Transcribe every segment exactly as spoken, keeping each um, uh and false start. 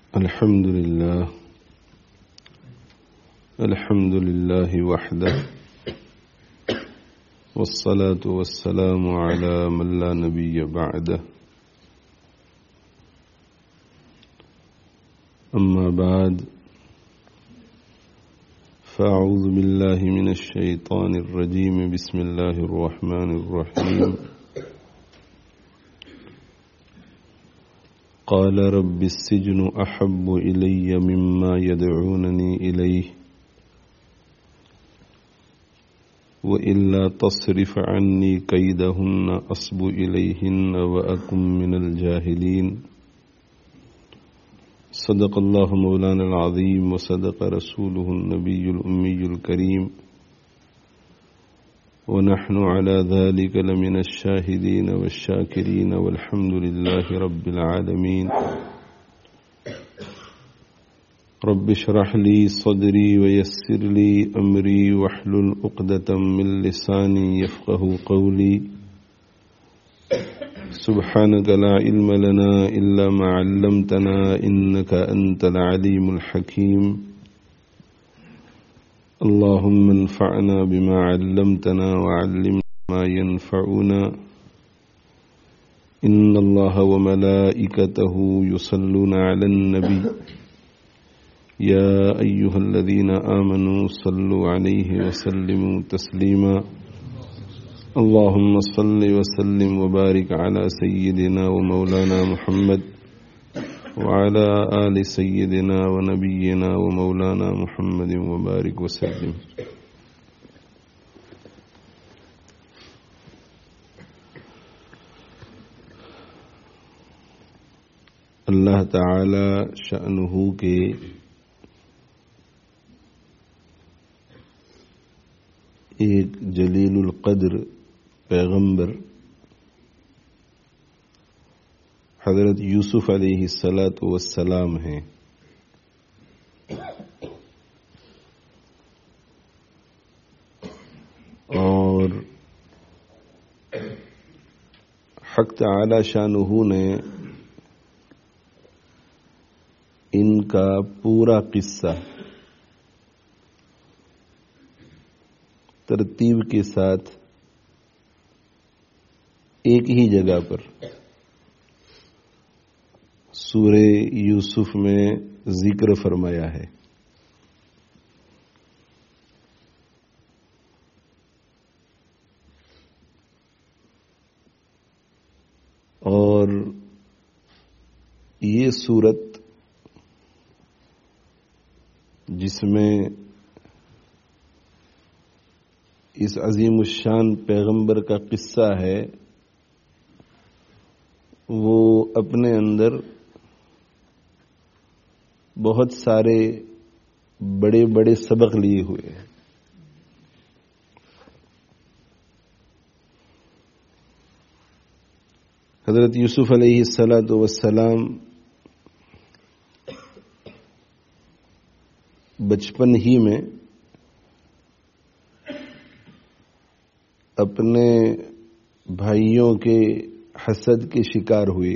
الحمد لله الحمد لله وحده والصلاة والسلام على من لا نبي بعده أما بعد فأعوذ بالله من الشيطان الرجيم بسم الله الرحمن الرحيم قال رب السجن أحب إلي مما يدعونني إليه وإلا تصرف عني كيدهن أصب إليهن وأكن من الجاهلين صدق الله مولانا العظيم وصدق رسوله النبي الأمي الكريم ونحن على ذلك لمن الشاهدين والشاكرين والحمد لله رب العالمين رب اشرح لي صدري ويسر لي أمري واحلل عقدة من لساني يفقه قولي سبحانك لا علم لنا إلا ما علمتنا إنك أنت العليم الحكيم اللهم انفعنا بما علمتنا وعلمنا ما ينفعنا إن الله وملائكته يصلون على النبي يا أيها الذين آمنوا صلوا عليه وسلموا تسليما اللهم صل وسلم وبارك على سيدنا ومولانا محمد وعلى آل سيدنا ونبينا ومولانا محمد وبارك وسلم اللہ تعالی شأنہ کے ایک جلیل القدر پیغمبر حضرت یوسف علیہ الصلاۃ والسلام ہیں. اور حق تعالی شانہ نے ان کا پورا قصہ ترتیب کے ساتھ ایک ہی جگہ پر سورہ یوسف میں ذکر فرمایا ہے. اور یہ سورت جس میں اس عظیم الشان پیغمبر کا قصہ ہے وہ اپنے اندر بہت سارے بڑے بڑے سبق لیے ہوئے ہیں. حضرت یوسف علیہ الصلاۃ والسلام بچپن ہی میں اپنے بھائیوں کے حسد کے شکار ہوئے.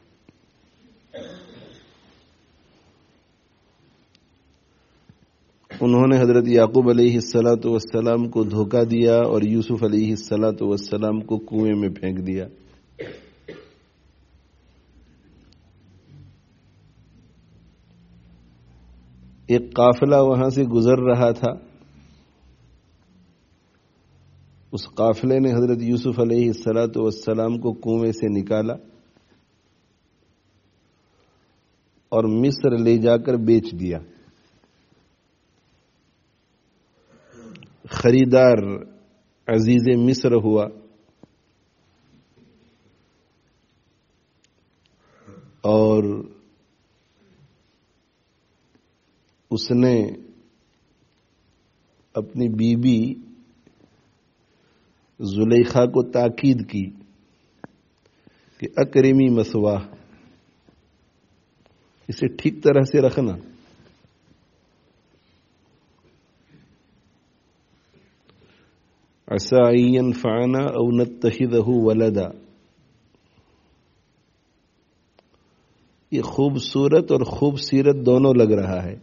انہوں نے حضرت یعقوب علیہ الصلاۃ والسلام کو دھوکہ دیا اور یوسف علیہ الصلاۃ والسلام کو کنویں میں پھینک دیا. ایک قافلہ وہاں سے گزر رہا تھا. اس قافلے نے حضرت یوسف علیہ الصلاۃ والسلام کو کنویں سے نکالا اور مصر لے جا کر بیچ دیا. خریدار عزیز مصر ہوا اور اس نے اپنی بیوی زلیخا کو تاکید کی کہ اکرمی مثواہ، اسے ٹھیک طرح سے رکھنا. عسى أن ينفعنا أو نتخذه ولدا. یہ خوبصورت اور خوبصیرت دونوں لگ رہا ہے،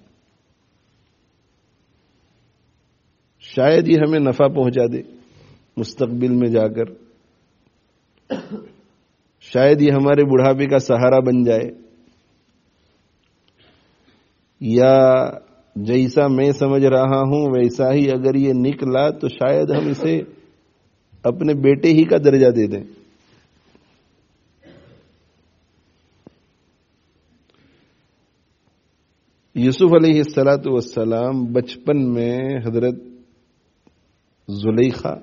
شاید یہ ہمیں نفع پہنچا دے مستقبل میں جا کر، شاید یہ ہمارے بڑھاپے کا سہارا بن جائے، یا جیسا میں سمجھ رہا ہوں ویسا ہی اگر یہ نکلا تو شاید ہم اسے اپنے بیٹے ہی کا درجہ دے دیں۔ یوسف علیہ الصلاۃ والسلام بچپن میں حضرت زلیخا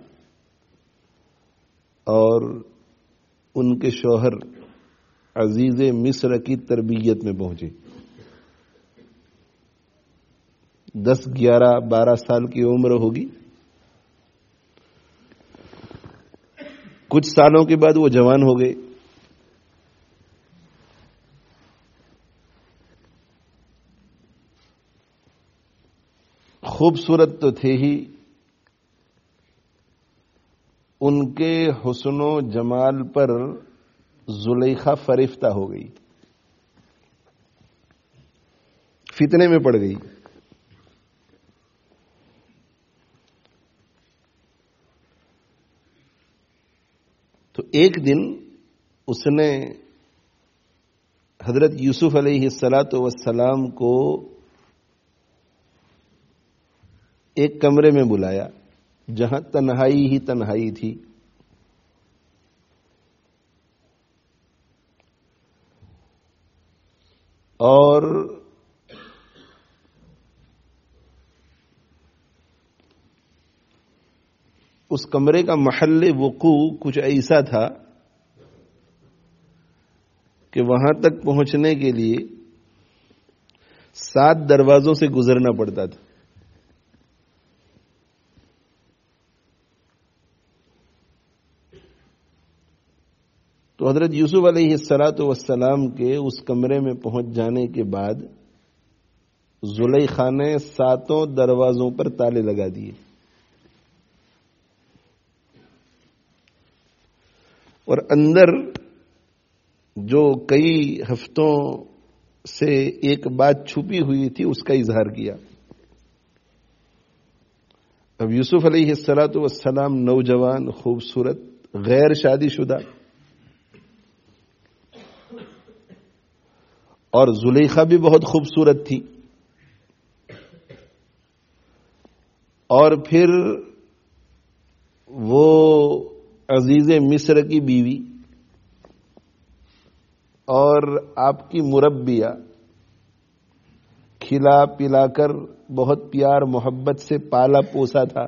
اور ان کے شوہر عزیز مصر کی تربیت میں پہنچے۔ دس گیارہ بارہ سال کی عمر ہوگی۔ کچھ سالوں کے بعد وہ جوان ہو گئے۔ خوبصورت تو تھے ہی، ان کے حسن و جمال پر زلیخا فریفتہ ہو گئی، فتنے میں پڑ گئی۔ تو ایک دن اس نے حضرت یوسف علیہ الصلاۃ والسلام کو ایک کمرے میں بلایا جہاں تنہائی ہی تنہائی تھی، اور اس کمرے کا محل وقوع کچھ ایسا تھا کہ وہاں تک پہنچنے کے لیے سات دروازوں سے گزرنا پڑتا تھا۔ تو حضرت یوسف علیہ الصلاۃ والسلام کے اس کمرے میں پہنچ جانے کے بعد زلیخا نے ساتوں دروازوں پر تالے لگا دیے، اور اندر جو کئی ہفتوں سے ایک بات چھپی ہوئی تھی اس کا اظہار کیا۔ اب یوسف علیہ الصلاۃ والسلام نوجوان، خوبصورت، غیر شادی شدہ، اور زلیخا بھی بہت خوبصورت تھی، اور پھر وہ عزیز مصر کی بیوی اور آپ کی مربیہ، کھلا پلا کر بہت پیار محبت سے پالا پوسا تھا۔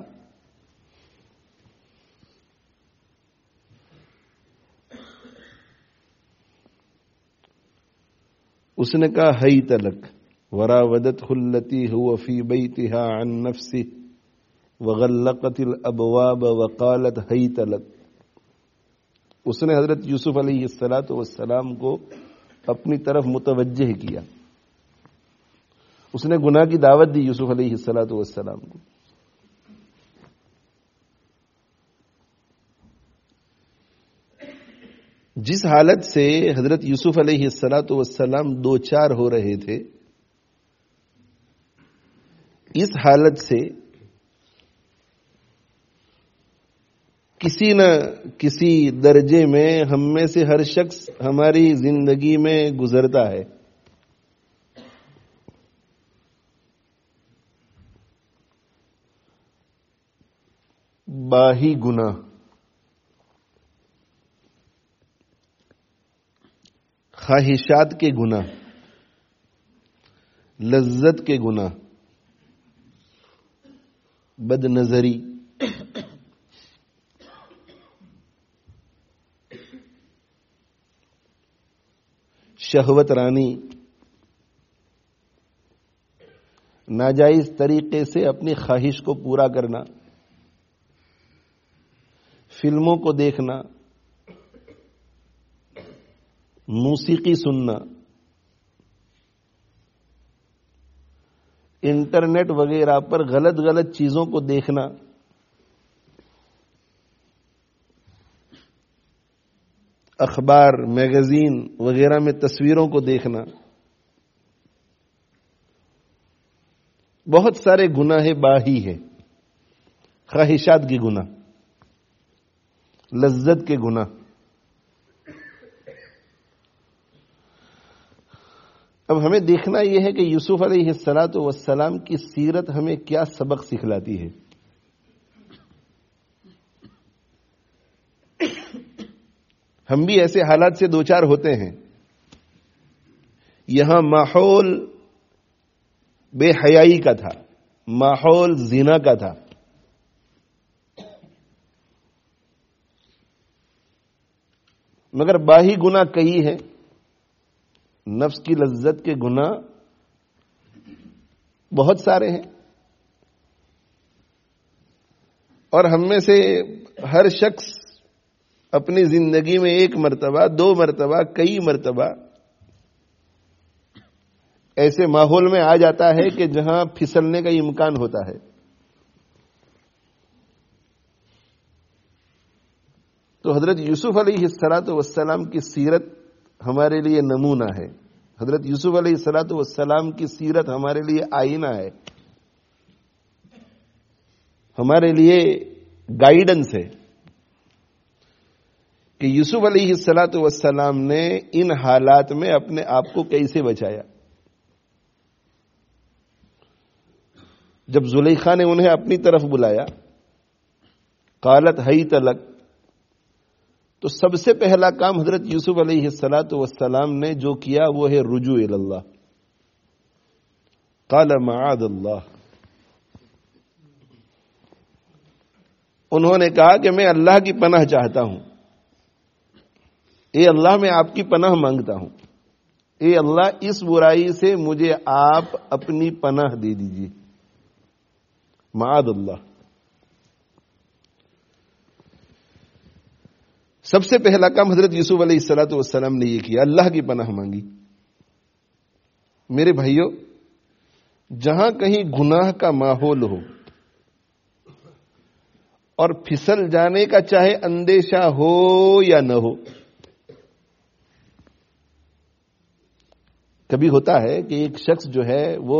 اس نے کہا ہیت لک وراودتہ التی هو فی بیتہا عن نفسہ وغلقت الابواب وقالت ہیت لک۔ اس نے حضرت یوسف علیہ الصلاۃ والسلام کو اپنی طرف متوجہ کیا، اس نے گناہ کی دعوت دی یوسف علیہ الصلاۃ والسلام کو۔ جس حالت سے حضرت یوسف علیہ الصلاۃ والسلام دو چار ہو رہے تھے، اس حالت سے کسی نہ کسی درجے میں ہم میں سے ہر شخص ہماری زندگی میں گزرتا ہے۔ باہی گناہ، خواہشات کے گناہ، لذت کے گناہ، بد نظری، شہوت رانی، ناجائز طریقے سے اپنی خواہش کو پورا کرنا، فلموں کو دیکھنا، موسیقی سننا، انٹرنیٹ وغیرہ پر غلط غلط چیزوں کو دیکھنا، اخبار میگزین وغیرہ میں تصویروں کو دیکھنا، بہت سارے گناہ باہی ہے، خواہشات کے گناہ، لذت کے گناہ۔ اب ہمیں دیکھنا یہ ہے کہ یوسف علیہ الصلاۃ والسلام کی سیرت ہمیں کیا سبق سکھلاتی ہے۔ ہم بھی ایسے حالات سے دوچار ہوتے ہیں، یہاں ماحول بے حیائی کا تھا، ماحول زنا کا تھا، مگر باہی گناہ کئی ہیں، نفس کی لذت کے گناہ بہت سارے ہیں، اور ہم میں سے ہر شخص اپنی زندگی میں ایک مرتبہ، دو مرتبہ، کئی مرتبہ ایسے ماحول میں آ جاتا ہے کہ جہاں پھسلنے کا امکان ہوتا ہے۔ تو حضرت یوسف علیہ الصلاۃ والسلام کی سیرت ہمارے لیے نمونہ ہے، حضرت یوسف علیہ الصلاۃ والسلام کی سیرت ہمارے لیے آئینہ ہے، ہمارے لیے گائیڈنس ہے کہ یوسف علیہ الصلاۃ والسلام نے ان حالات میں اپنے آپ کو کیسے بچایا۔ جب زلیخا نے انہیں اپنی طرف بلایا، قالت حیت لک، تو سب سے پہلا کام حضرت یوسف علیہ الصلاۃ والسلام نے جو کیا وہ ہے رجوع الی اللہ، قال معاذ اللہ۔ انہوں نے کہا کہ میں اللہ کی پناہ چاہتا ہوں، اے اللہ میں آپ کی پناہ مانگتا ہوں، اے اللہ اس برائی سے مجھے آپ اپنی پناہ دے دیجیے، معاذ اللہ۔ سب سے پہلا کام حضرت یوسف علیہ الصلاۃ والسلام نے یہ کیا، اللہ کی پناہ مانگی۔ میرے بھائیوں، جہاں کہیں گناہ کا ماحول ہو اور پھسل جانے کا چاہے اندیشہ ہو یا نہ ہو، کبھی ہوتا ہے کہ ایک شخص جو ہے وہ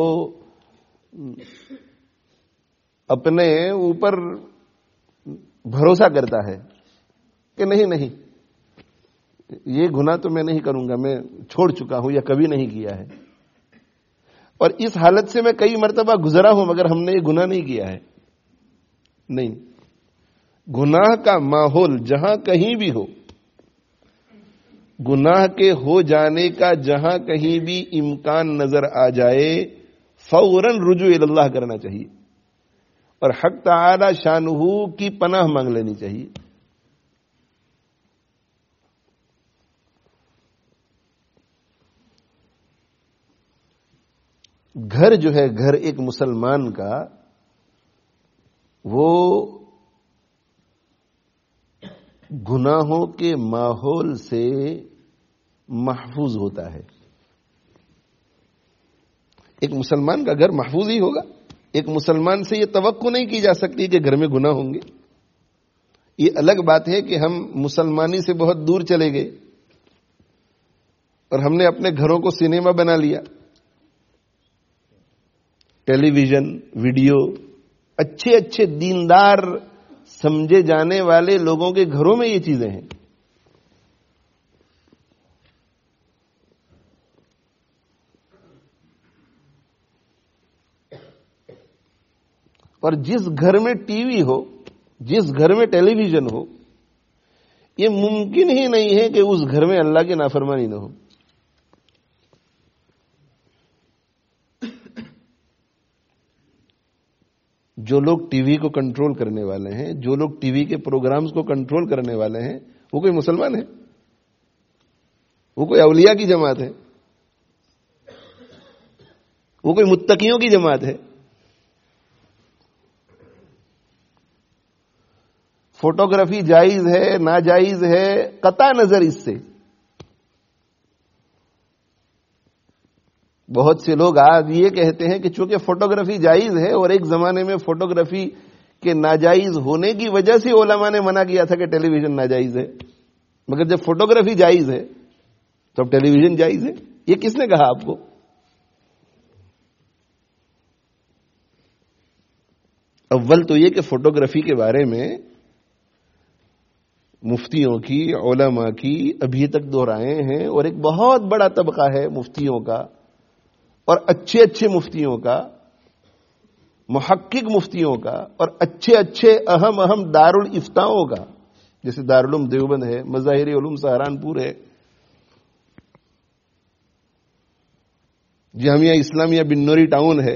اپنے اوپر بھروسہ کرتا ہے کہ نہیں نہیں یہ گناہ تو میں نہیں کروں گا، میں چھوڑ چکا ہوں یا کبھی نہیں کیا ہے، اور اس حالت سے میں کئی مرتبہ گزرا ہوں مگر ہم نے یہ گناہ نہیں کیا ہے۔ نہیں، گناہ کا ماحول جہاں کہیں بھی ہو، گناہ کے ہو جانے کا جہاں کہیں بھی امکان نظر آ جائے، فوراً رجوع الی اللہ کرنا چاہیے اور حق تعالی شانہ کی پناہ مانگ لینی چاہیے۔ گھر جو ہے، گھر ایک مسلمان کا، وہ گناہوں کے ماحول سے محفوظ ہوتا ہے۔ ایک مسلمان کا گھر محفوظ ہی ہوگا۔ ایک مسلمان سے یہ توقع نہیں کی جا سکتی کہ گھر میں گناہ ہوں گے۔ یہ الگ بات ہے کہ ہم مسلمانی سے بہت دور چلے گئے اور ہم نے اپنے گھروں کو سنیما بنا لیا، ٹیلی ویژن، ویڈیو، اچھے اچھے دیندار سمجھے جانے والے لوگوں کے گھروں میں یہ چیزیں ہیں۔ اور جس گھر میں ٹی وی ہو، جس گھر میں ٹیلی ویژن ہو، یہ ممکن ہی نہیں ہے کہ اس گھر میں اللہ کی نافرمانی نہ ہو۔ جو لوگ ٹی وی کو کنٹرول کرنے والے ہیں، جو لوگ ٹی وی کے پروگرامز کو کنٹرول کرنے والے ہیں، وہ کوئی مسلمان ہے؟ وہ کوئی اولیاء کی جماعت ہے؟ وہ کوئی متقیوں کی جماعت ہے؟ فوٹوگرافی جائز ہے ناجائز ہے قطع نظر اس سے۔ بہت سے لوگ آج یہ کہتے ہیں کہ چونکہ فوٹوگرافی جائز ہے، اور ایک زمانے میں فوٹوگرافی کے ناجائز ہونے کی وجہ سے علماء نے منع کیا تھا کہ ٹیلی ویژن ناجائز ہے۔ مگر جب فوٹوگرافی جائز ہے تو اب ٹیلی ویژن جائز ہے. یہ کس نے کہا آپ کو؟ اول تو یہ کہ فوٹوگرافی کے بارے میں مفتیوں کی، علماء کی ابھی تک دو رائیں ہیں، اور ایک بہت بڑا طبقہ ہے مفتیوں کا، اور اچھے اچھے مفتیوں کا، محقق مفتیوں کا، اور اچھے اچھے اہم اہم دارالفتاؤں کا، جیسے دارالعلوم دیوبند ہے، مظاہر علوم سہارنپور ہے، جامعہ اسلامیہ بنوری ٹاؤن ہے.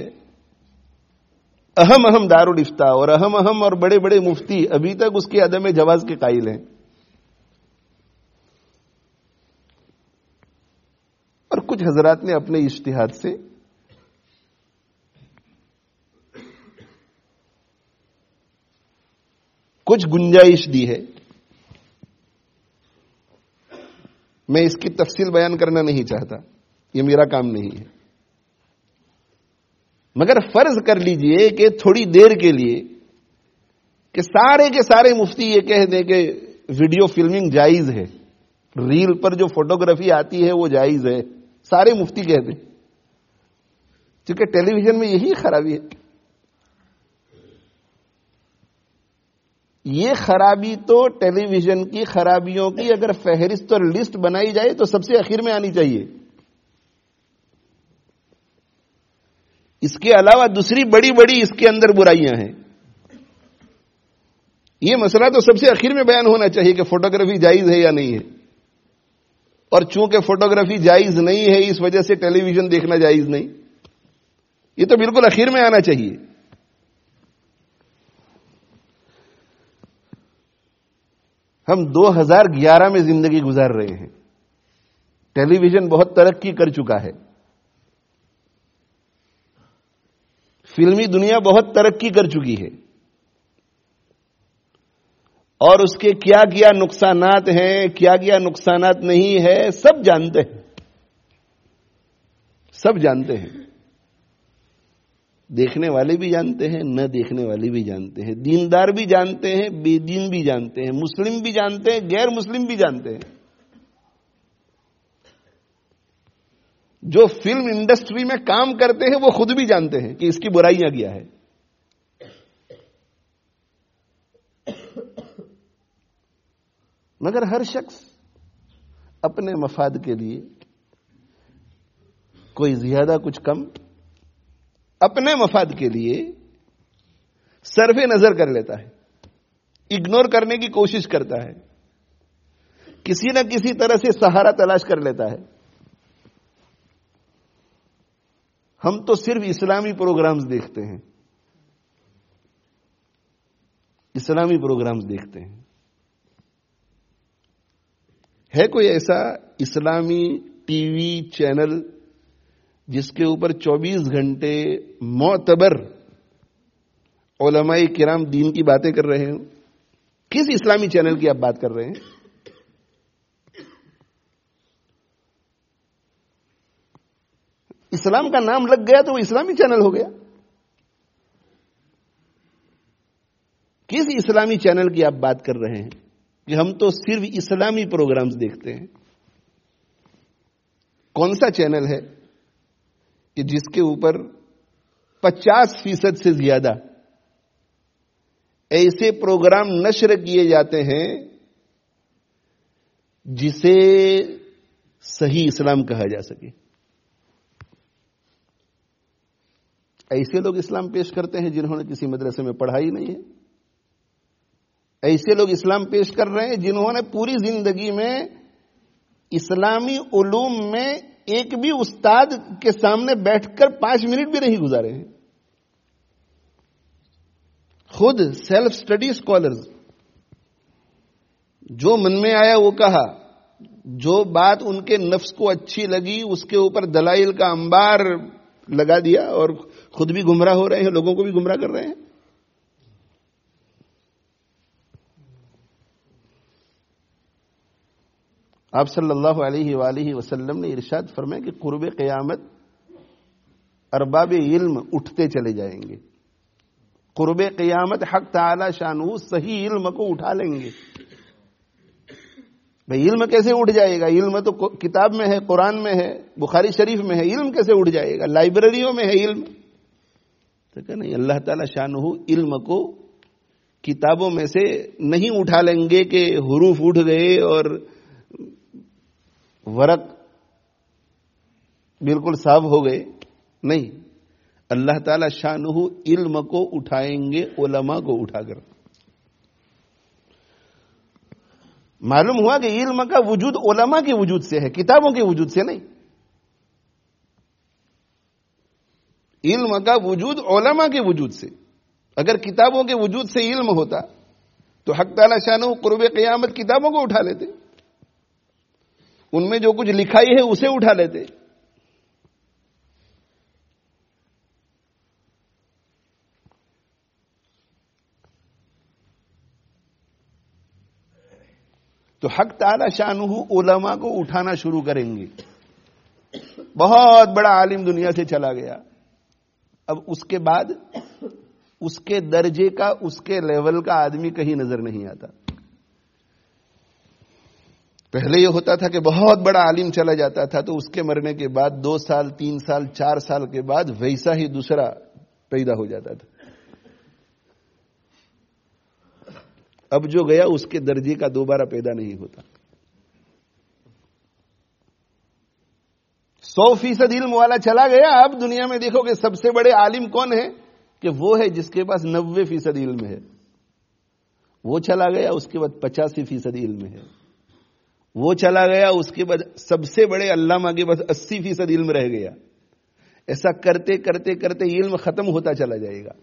اہم اہم دارالفتاء اور اہم اہم اور بڑے بڑے مفتی ابھی تک اس کے عدم جواز کے قائل ہیں. اور کچھ حضرات نے اپنے اجتہاد سے کچھ گنجائش دی ہے. میں اس کی تفصیل بیان کرنا نہیں چاہتا، یہ میرا کام نہیں ہے. مگر فرض کر لیجئے کہ تھوڑی دیر کے لیے کہ سارے کے سارے مفتی یہ کہہ دیں کہ ویڈیو فلمنگ جائز ہے، ریل پر جو فوٹوگرافی آتی ہے وہ جائز ہے، سارے مفتی کہہ دیں. کیونکہ ٹیلی ویژن میں یہی خرابی ہے. یہ خرابی تو ٹیلی ویژن کی خرابیوں کی اگر فہرست اور لسٹ بنائی جائے تو سب سے اخیر میں آنی چاہیے. اس کے علاوہ دوسری بڑی بڑی اس کے اندر برائیاں ہیں. یہ مسئلہ تو سب سے اخیر میں بیان ہونا چاہیے کہ فوٹوگرافی جائز ہے یا نہیں ہے. اور چونکہ فوٹوگرافی جائز نہیں ہے اس وجہ سے ٹیلی ویژن دیکھنا جائز نہیں، یہ تو بالکل اخیر میں آنا چاہیے. ہم دو ہزار گیارہ میں زندگی گزار رہے ہیں. ٹیلی ویژن بہت ترقی کر چکا ہے، فلمی دنیا بہت ترقی کر چکی ہے، اور اس کے کیا کیا نقصانات ہیں، کیا کیا نقصانات نہیں ہے، سب جانتے ہیں. سب جانتے ہیں، دیکھنے والے بھی جانتے ہیں، نہ دیکھنے والے بھی جانتے ہیں، دیندار بھی جانتے ہیں، بے دین بھی جانتے ہیں، مسلم بھی جانتے ہیں، غیر مسلم بھی جانتے ہیں. جو فلم انڈسٹری میں کام کرتے ہیں وہ خود بھی جانتے ہیں کہ اس کی برائیاں کیا ہے. مگر ہر شخص اپنے مفاد کے لیے کوئی زیادہ کچھ کم اپنے مفاد کے لیے صرف نظر کر لیتا ہے، اگنور کرنے کی کوشش کرتا ہے، کسی نہ کسی طرح سے سہارا تلاش کر لیتا ہے. ہم تو صرف اسلامی پروگرامز دیکھتے ہیں، اسلامی پروگرامز دیکھتے ہیں. ہے کوئی ایسا اسلامی ٹی وی چینل جس کے اوپر چوبیس گھنٹے معتبر علماء کرام دین کی باتیں کر رہے ہوں؟ کس اسلامی چینل کی آپ بات کر رہے ہیں؟ اسلام کا نام لگ گیا تو وہ اسلامی چینل ہو گیا. کس اسلامی چینل کی آپ بات کر رہے ہیں کہ ہم تو صرف اسلامی پروگرامز دیکھتے ہیں؟ کون سا چینل ہے کہ جس کے اوپر پچاس فیصد سے زیادہ ایسے پروگرام نشر کیے جاتے ہیں جسے صحیح اسلام کہا جا سکے؟ ایسے لوگ اسلام پیش کرتے ہیں جنہوں نے کسی مدرسے میں پڑھائی نہیں ہے. ایسے لوگ اسلام پیش کر رہے ہیں جنہوں نے پوری زندگی میں اسلامی علوم میں ایک بھی استاد کے سامنے بیٹھ کر پانچ منٹ بھی نہیں گزارے ہیں. خود سیلف سٹڈی اسکالرز، جو من میں آیا وہ کہا، جو بات ان کے نفس کو اچھی لگی اس کے اوپر دلائل کا انبار لگا دیا، اور خود بھی گمراہ ہو رہے ہیں، لوگوں کو بھی گمراہ کر رہے ہیں. آپ صلی اللہ علیہ وآلہ وسلم نے ارشاد فرمایا کہ قرب قیامت ارباب علم اٹھتے چلے جائیں گے. قرب قیامت حق تعالی شانہ صحیح علم کو اٹھا لیں گے بھئی علم کیسے اٹھ جائے گا؟ علم تو کتاب میں ہے، قرآن میں ہے، بخاری شریف میں ہے، علم کیسے اٹھ جائے گا؟ لائبریریوں میں ہے علم. تو کہ نہیں، اللہ تعالی شانہ علم کو کتابوں میں سے نہیں اٹھا لیں گے کہ حروف اٹھ گئے اور ورق بالکل صاف ہو گئے. نہیں، اللہ تعالی شانہ علم کو اٹھائیں گے علماء کو اٹھا کر. معلوم ہوا کہ علم کا وجود علماء کے وجود سے ہے، کتابوں کے وجود سے نہیں. علم کا وجود علماء کے وجود سے. اگر کتابوں کے وجود سے علم ہوتا تو حق تعالی شانہ قرب قیامت کتابوں کو اٹھا لیتے، ان میں جو کچھ لکھائی ہے اسے اٹھا لیتے. تو حق تعالی شانہ علماء کو اٹھانا شروع کریں گے. بہت بڑا عالم دنیا سے چلا گیا، اب اس کے بعد اس کے درجے کا، اس کے لیول کا آدمی کہیں نظر نہیں آتا. پہلے یہ ہوتا تھا کہ بہت بڑا عالم چلا جاتا تھا تو اس کے مرنے کے بعد دو سال تین سال چار سال کے بعد ویسا ہی دوسرا پیدا ہو جاتا تھا. اب جو گیا اس کے درجے کا دوبارہ پیدا نہیں ہوتا. سو فیصد علم والا چلا گیا، اب دنیا میں دیکھو کہ سب سے بڑے عالم کون ہے؟ کہ وہ ہے جس کے پاس نوے فیصد علم ہے. وہ چلا گیا، اس کے بعد پچاسی فیصد علم ہے. وہ چلا گیا، اس کے بعد سب سے بڑے علامہ کے پاس اسی فیصد علم رہ گیا. ایسا کرتے کرتے کرتے علم ختم ہوتا چلا جائے گا.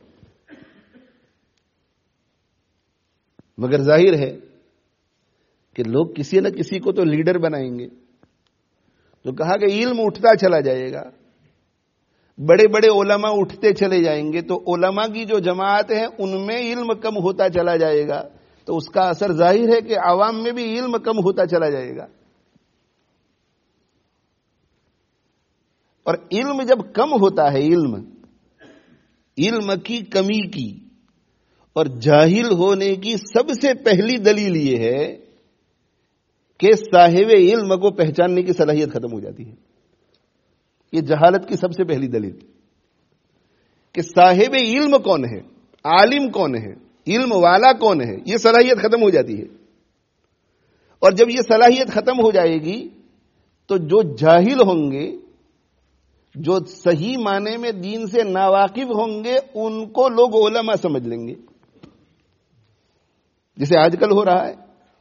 مگر ظاہر ہے کہ لوگ کسی نہ کسی کو تو لیڈر بنائیں گے. تو کہا کہ علم اٹھتا چلا جائے گا، بڑے بڑے علماء اٹھتے چلے جائیں گے، تو علماء کی جو جماعت ہے ان میں علم کم ہوتا چلا جائے گا، تو اس کا اثر ظاہر ہے کہ عوام میں بھی علم کم ہوتا چلا جائے گا. اور علم جب کم ہوتا ہے، علم علم کی کمی کی اور جاہل ہونے کی سب سے پہلی دلیل یہ ہے کہ صاحب علم کو پہچاننے کی صلاحیت ختم ہو جاتی ہے. یہ جہالت کی سب سے پہلی دلیل کہ صاحب علم کون ہے، عالم کون ہے، علم والا کون ہے، یہ صلاحیت ختم ہو جاتی ہے. اور جب یہ صلاحیت ختم ہو جائے گی تو جو جاہل ہوں گے، جو صحیح معنی میں دین سے ناواقف ہوں گے، ان کو لوگ علماء سمجھ لیں گے. جسے آج کل ہو رہا ہے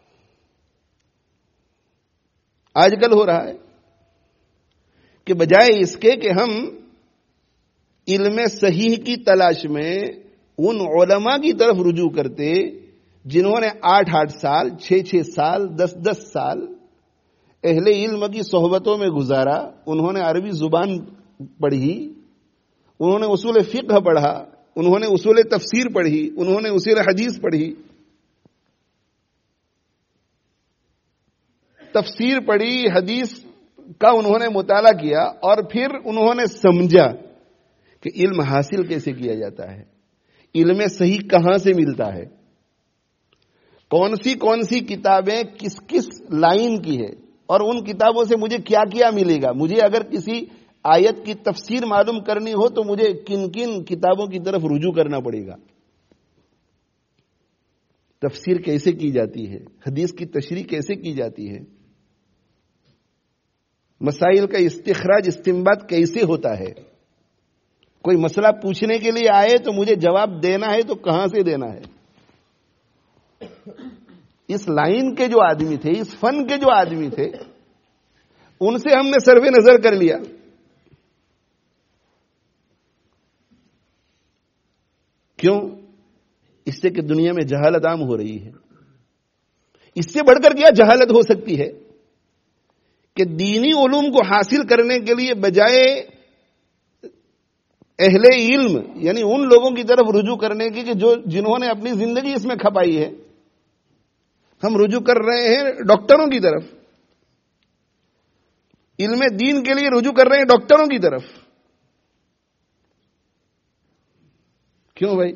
آج کل ہو رہا ہے کہ بجائے اس کے کہ ہم علم صحیح کی تلاش میں ان علماء کی طرف رجوع کرتے جنہوں نے آٹھ آٹھ سال چھ چھ سال دس دس سال اہل علم کی صحبتوں میں گزارا، انہوں نے عربی زبان پڑھی، انہوں نے اصول فقہ پڑھا، انہوں نے اصول تفسیر پڑھی، انہوں نے اصول حدیث پڑھی، تفسیر پڑھی، حدیث کا انہوں نے مطالعہ کیا، اور پھر انہوں نے سمجھا کہ علم حاصل کیسے کیا جاتا ہے، علم صحیح کہاں سے ملتا ہے، کون سی کون سی کتابیں کس کس لائن کی ہے، اور ان کتابوں سے مجھے کیا کیا ملے گا. مجھے اگر کسی آیت کی تفسیر معلوم کرنی ہو تو مجھے کن کن کتابوں کی طرف رجوع کرنا پڑے گا، تفسیر کیسے کی جاتی ہے، حدیث کی تشریح کیسے کی جاتی ہے، مسائل کا استخراج استنباط کیسے ہوتا ہے. کوئی مسئلہ پوچھنے کے لیے آئے تو مجھے جواب دینا ہے تو کہاں سے دینا ہے. اس لائن کے جو آدمی تھے، اس فن کے جو آدمی تھے، ان سے ہم نے سروے نظر کر لیا. کیوں؟ اس سے کہ دنیا میں جہالت عام ہو رہی ہے. اس سے بڑھ کر کیا جہالت ہو سکتی ہے کہ دینی علوم کو حاصل کرنے کے لیے بجائے اہل علم یعنی ان لوگوں کی طرف رجوع کرنے کی کہ جو جنہوں نے اپنی زندگی اس میں کھپائی ہے، ہم رجوع کر رہے ہیں ڈاکٹروں کی طرف. علم دین کے لیے رجوع کر رہے ہیں ڈاکٹروں کی طرف. کیوں بھائی؟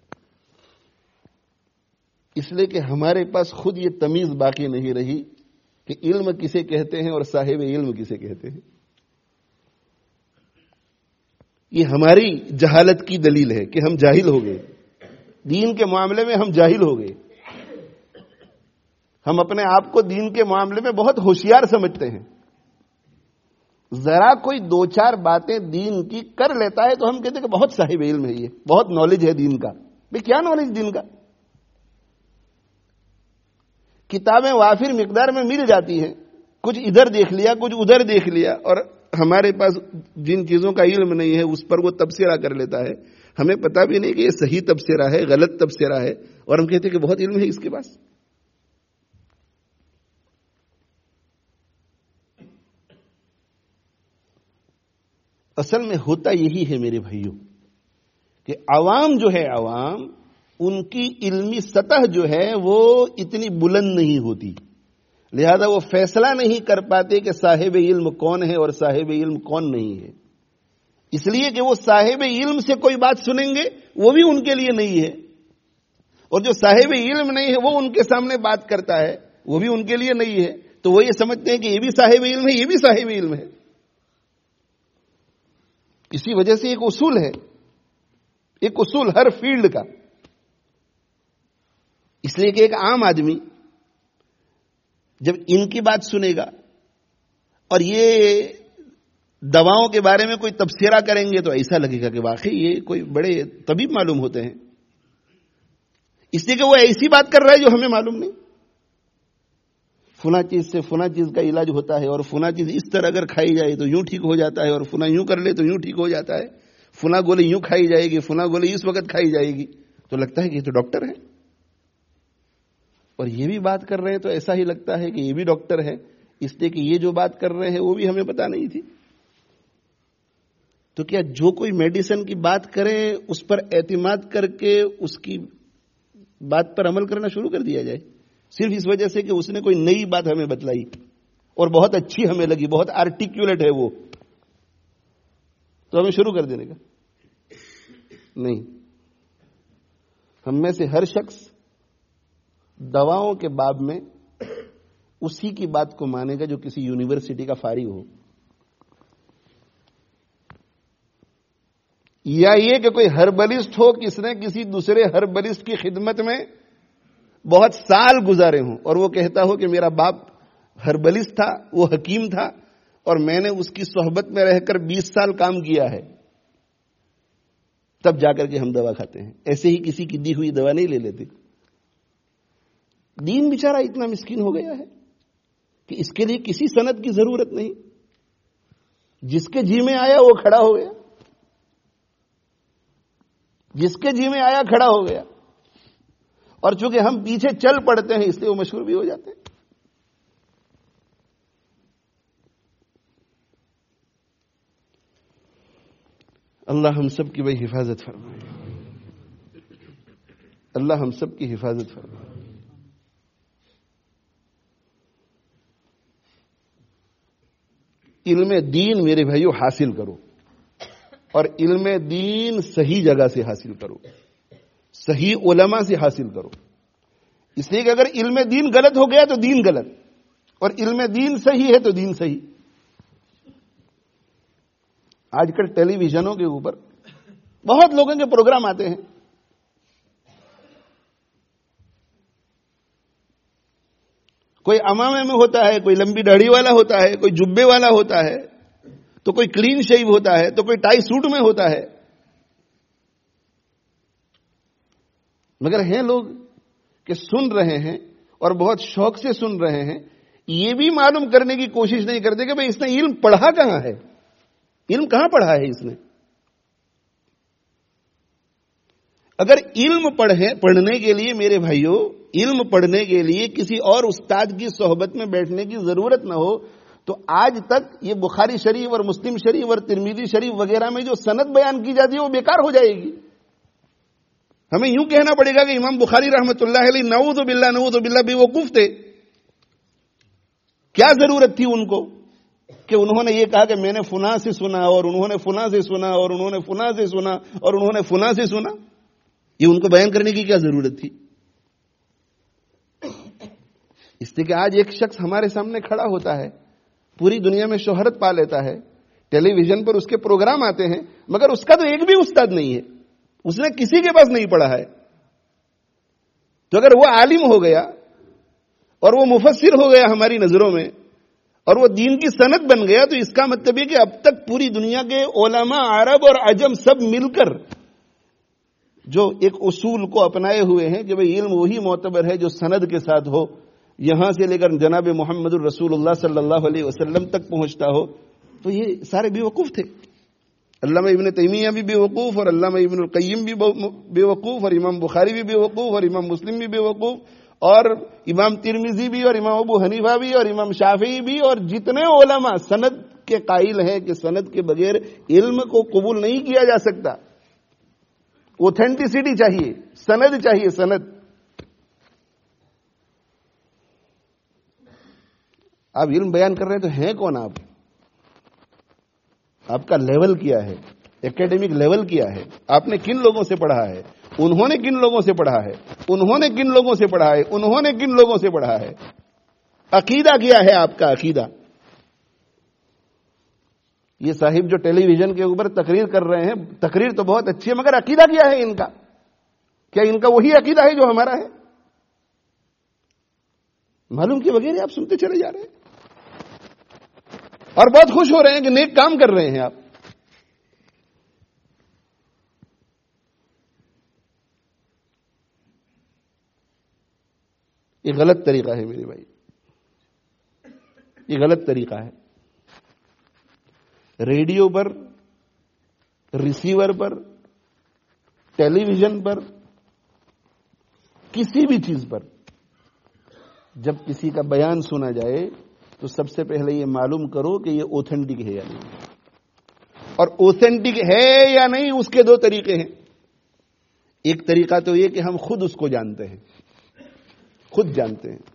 اس لیے کہ ہمارے پاس خود یہ تمیز باقی نہیں رہی کہ علم کسے کہتے ہیں اور صاحب علم کسے کہتے ہیں. یہ ہماری جہالت کی دلیل ہے کہ ہم جاہل ہو گئے. دین کے معاملے میں ہم جاہل ہو گئے. ہم اپنے آپ کو دین کے معاملے میں بہت ہوشیار سمجھتے ہیں. ذرا کوئی دو چار باتیں دین کی کر لیتا ہے تو ہم کہتے ہیں کہ بہت صاحب علم ہے, یہ بہت نالج ہے دین کا. بھئی کیا نالج دین کا؟ کتابیں وافر مقدار میں مل جاتی ہیں, کچھ ادھر دیکھ لیا کچھ ادھر دیکھ لیا, اور ہمارے پاس جن چیزوں کا علم نہیں ہے اس پر وہ تبصرہ کر لیتا ہے. ہمیں پتہ بھی نہیں کہ یہ صحیح تبصرہ ہے غلط تبصرہ ہے, اور ہم کہتے ہیں کہ بہت علم ہے اس کے پاس. اصل میں ہوتا یہی ہے میرے بھائیوں کہ عوام جو ہے, عوام ان کی علمی سطح جو ہے وہ اتنی بلند نہیں ہوتی, لہذا وہ فیصلہ نہیں کر پاتے کہ صاحب علم کون ہے اور صاحب علم کون نہیں ہے. اس لیے کہ وہ صاحب علم سے کوئی بات سنیں گے وہ بھی ان کے لیے نہیں ہے, اور جو صاحب علم نہیں ہے وہ ان کے سامنے بات کرتا ہے وہ بھی ان کے لیے نہیں ہے. تو وہ یہ سمجھتے ہیں کہ یہ بھی صاحب علم ہے یہ بھی صاحب علم ہے. اسی وجہ سے ایک اصول ہے, ایک اصول ہر فیلڈ کا. اس لیے کہ ایک عام آدمی جب ان کی بات سنے گا اور یہ دواؤں کے بارے میں کوئی تبصرہ کریں گے تو ایسا لگے گا کہ واقعی یہ کوئی بڑے طبیب معلوم ہوتے ہیں, اس لیے کہ وہ ایسی بات کر رہا ہے جو ہمیں معلوم نہیں. فلاں چیز سے فلاں چیز کا علاج ہوتا ہے, اور فلاں چیز اس طرح اگر کھائی جائے تو یوں ٹھیک ہو جاتا ہے, اور فلاں یوں کر لے تو یوں ٹھیک ہو جاتا ہے, فلاں گولی یوں کھائی جائے گی, فلاں گولی اس وقت کھائی جائے گی. تو لگتا ہے کہ یہ تو ڈاکٹر ہے, اور یہ بھی بات کر رہے ہیں تو ایسا ہی لگتا ہے کہ یہ بھی ڈاکٹر ہے, اس لیے کہ یہ جو بات کر رہے ہیں وہ بھی ہمیں پتہ نہیں تھی. تو کیا جو کوئی میڈیسن کی بات کرے اس پر اعتماد کر کے اس کی بات پر عمل کرنا شروع کر دیا جائے صرف اس وجہ سے کہ اس نے کوئی نئی بات ہمیں بتلائی اور بہت اچھی ہمیں لگی, بہت آرٹیکولیٹ ہے وہ, تو ہمیں شروع کر دینے کا؟ نہیں. ہم میں سے ہر شخص دواؤں کے باب میں اسی کی بات کو مانے گا جو کسی یونیورسٹی کا فارغ ہو, یا یہ کہ کوئی ہربلسٹ ہو کس نے کسی دوسرے ہربلسٹ کی خدمت میں بہت سال گزارے ہوں اور وہ کہتا ہو کہ میرا باپ ہربلسٹ تھا, وہ حکیم تھا, اور میں نے اس کی صحبت میں رہ کر بیس سال کام کیا ہے, تب جا کر کے ہم دوا کھاتے ہیں. ایسے ہی کسی کی دی ہوئی دوا نہیں لے لیتے. دین بیچارہ اتنا مسکین ہو گیا ہے کہ اس کے لیے کسی سند کی ضرورت نہیں, جس کے جی میں آیا وہ کھڑا ہو گیا, جس کے جی میں آیا کھڑا ہو گیا, اور چونکہ ہم پیچھے چل پڑتے ہیں اس لیے وہ مشہور بھی ہو جاتے ہیں. اللہ ہم سب کی بھائی حفاظت فرمائے, اللہ ہم سب کی حفاظت فرمائے. علم دین میرے بھائیو حاصل کرو, اور علم دین صحیح جگہ سے حاصل کرو, صحیح علماء سے حاصل کرو. اس لیے کہ اگر علم دین غلط ہو گیا تو دین غلط, اور علم دین صحیح ہے تو دین صحیح. آج کل ٹیلی ویژنوں کے اوپر بہت لوگوں کے پروگرام آتے ہیں, کوئی امامے میں ہوتا ہے, کوئی لمبی داڑھی والا ہوتا ہے, کوئی جبے والا ہوتا ہے, تو کوئی کلین شیو ہوتا ہے, تو کوئی ٹائی سوٹ میں ہوتا ہے. مگر ہیں لوگ کہ سن رہے ہیں اور بہت شوق سے سن رہے ہیں, یہ بھی معلوم کرنے کی کوشش نہیں کرتے کہ بھئی اس نے علم پڑھا کہاں ہے, علم کہاں پڑھا ہے اس نے. اگر علم پڑھے پڑھنے کے لیے میرے بھائیوں, علم پڑھنے کے لیے کسی اور استاد کی صحبت میں بیٹھنے کی ضرورت نہ ہو تو آج تک یہ بخاری شریف اور مسلم شریف اور ترمذی شریف وغیرہ میں جو سند بیان کی جاتی ہے وہ بیکار ہو جائے گی. ہمیں یوں کہنا پڑے گا کہ امام بخاری رحمۃ اللہ علیہ نعوذ باللہ نعوذ باللہ بے وقوف تھے. کیا ضرورت تھی ان کو کہ انہوں نے یہ کہا کہ میں نے فلاں سے سنا اور انہوں نے فلاں سے سنا اور انہوں نے فلاں سے سنا اور انہوں نے فلاں سے سنا. یہ ان کو بیان کرنے کی کیا ضرورت تھی؟ اس لیے کہ آج ایک شخص ہمارے سامنے کھڑا ہوتا ہے، پوری دنیا میں شہرت پا لیتا ہے، ٹیلی ویژن پر اس کے پروگرام آتے ہیں، مگر اس کا تو ایک بھی استاد نہیں ہے، اس نے کسی کے پاس نہیں پڑھا ہے. تو اگر وہ عالم ہو گیا اور وہ مفسر ہو گیا ہماری نظروں میں اور وہ دین کی سند بن گیا، تو اس کا مطلب یہ کہ اب تک پوری دنیا کے علماء عرب اور عجم سب مل کر جو ایک اصول کو اپنائے ہوئے ہیں کہ بھئی علم وہی معتبر ہے جو سند کے ساتھ ہو، یہاں سے لے کر جناب محمد الرسول اللہ صلی اللہ علیہ وسلم تک پہنچتا ہو، تو یہ سارے بے وقوف تھے. علامہ ابن تیمیہ بھی بے وقوف اور علامہ ابن القیم بھی بے وقوف اور امام بخاری بھی بے وقوف اور امام مسلم بھی بے وقوف اور امام ترمذی بھی اور امام ابو حنیفہ بھی اور امام شافعی بھی اور جتنے علماء سند کے قائل ہیں کہ سند کے بغیر علم کو قبول نہیں کیا جا سکتا. اوتھینٹسٹی چاہیے، سند چاہیے، سند. آپ علم بیان کر رہے ہیں تو ہیں کون آپ؟ آپ کا لیول کیا ہے؟ ایکیڈیمک لیول کیا ہے؟ آپ نے کن لوگوں سے پڑھا ہے؟ انہوں نے کن لوگوں سے پڑھا ہے؟ انہوں نے کن لوگوں سے پڑھا ہے؟ انہوں نے کن لوگوں سے پڑھا ہے؟ عقیدہ کیا ہے آپ کا؟ عقیدہ. یہ صاحب جو ٹیلی ویژن کے اوپر تقریر کر رہے ہیں، تقریر تو بہت اچھی ہے، مگر عقیدہ کیا ہے ان کا؟ کیا ان کا وہی عقیدہ ہے جو ہمارا ہے؟ معلوم کے بغیر آپ سنتے چلے جا رہے ہیں اور بہت خوش ہو رہے ہیں کہ نیک کام کر رہے ہیں آپ. یہ غلط طریقہ ہے میرے بھائی، یہ غلط طریقہ ہے. ریڈیو پر، ریسیور پر، ٹیلی ویژن پر، کسی بھی چیز پر جب کسی کا بیان سنا جائے تو سب سے پہلے یہ معلوم کرو کہ یہ اوتھینٹک ہے یا نہیں. اور اوتھینٹک ہے یا نہیں اس کے دو طریقے ہیں. ایک طریقہ تو یہ کہ ہم خود اس کو جانتے ہیں، خود جانتے ہیں.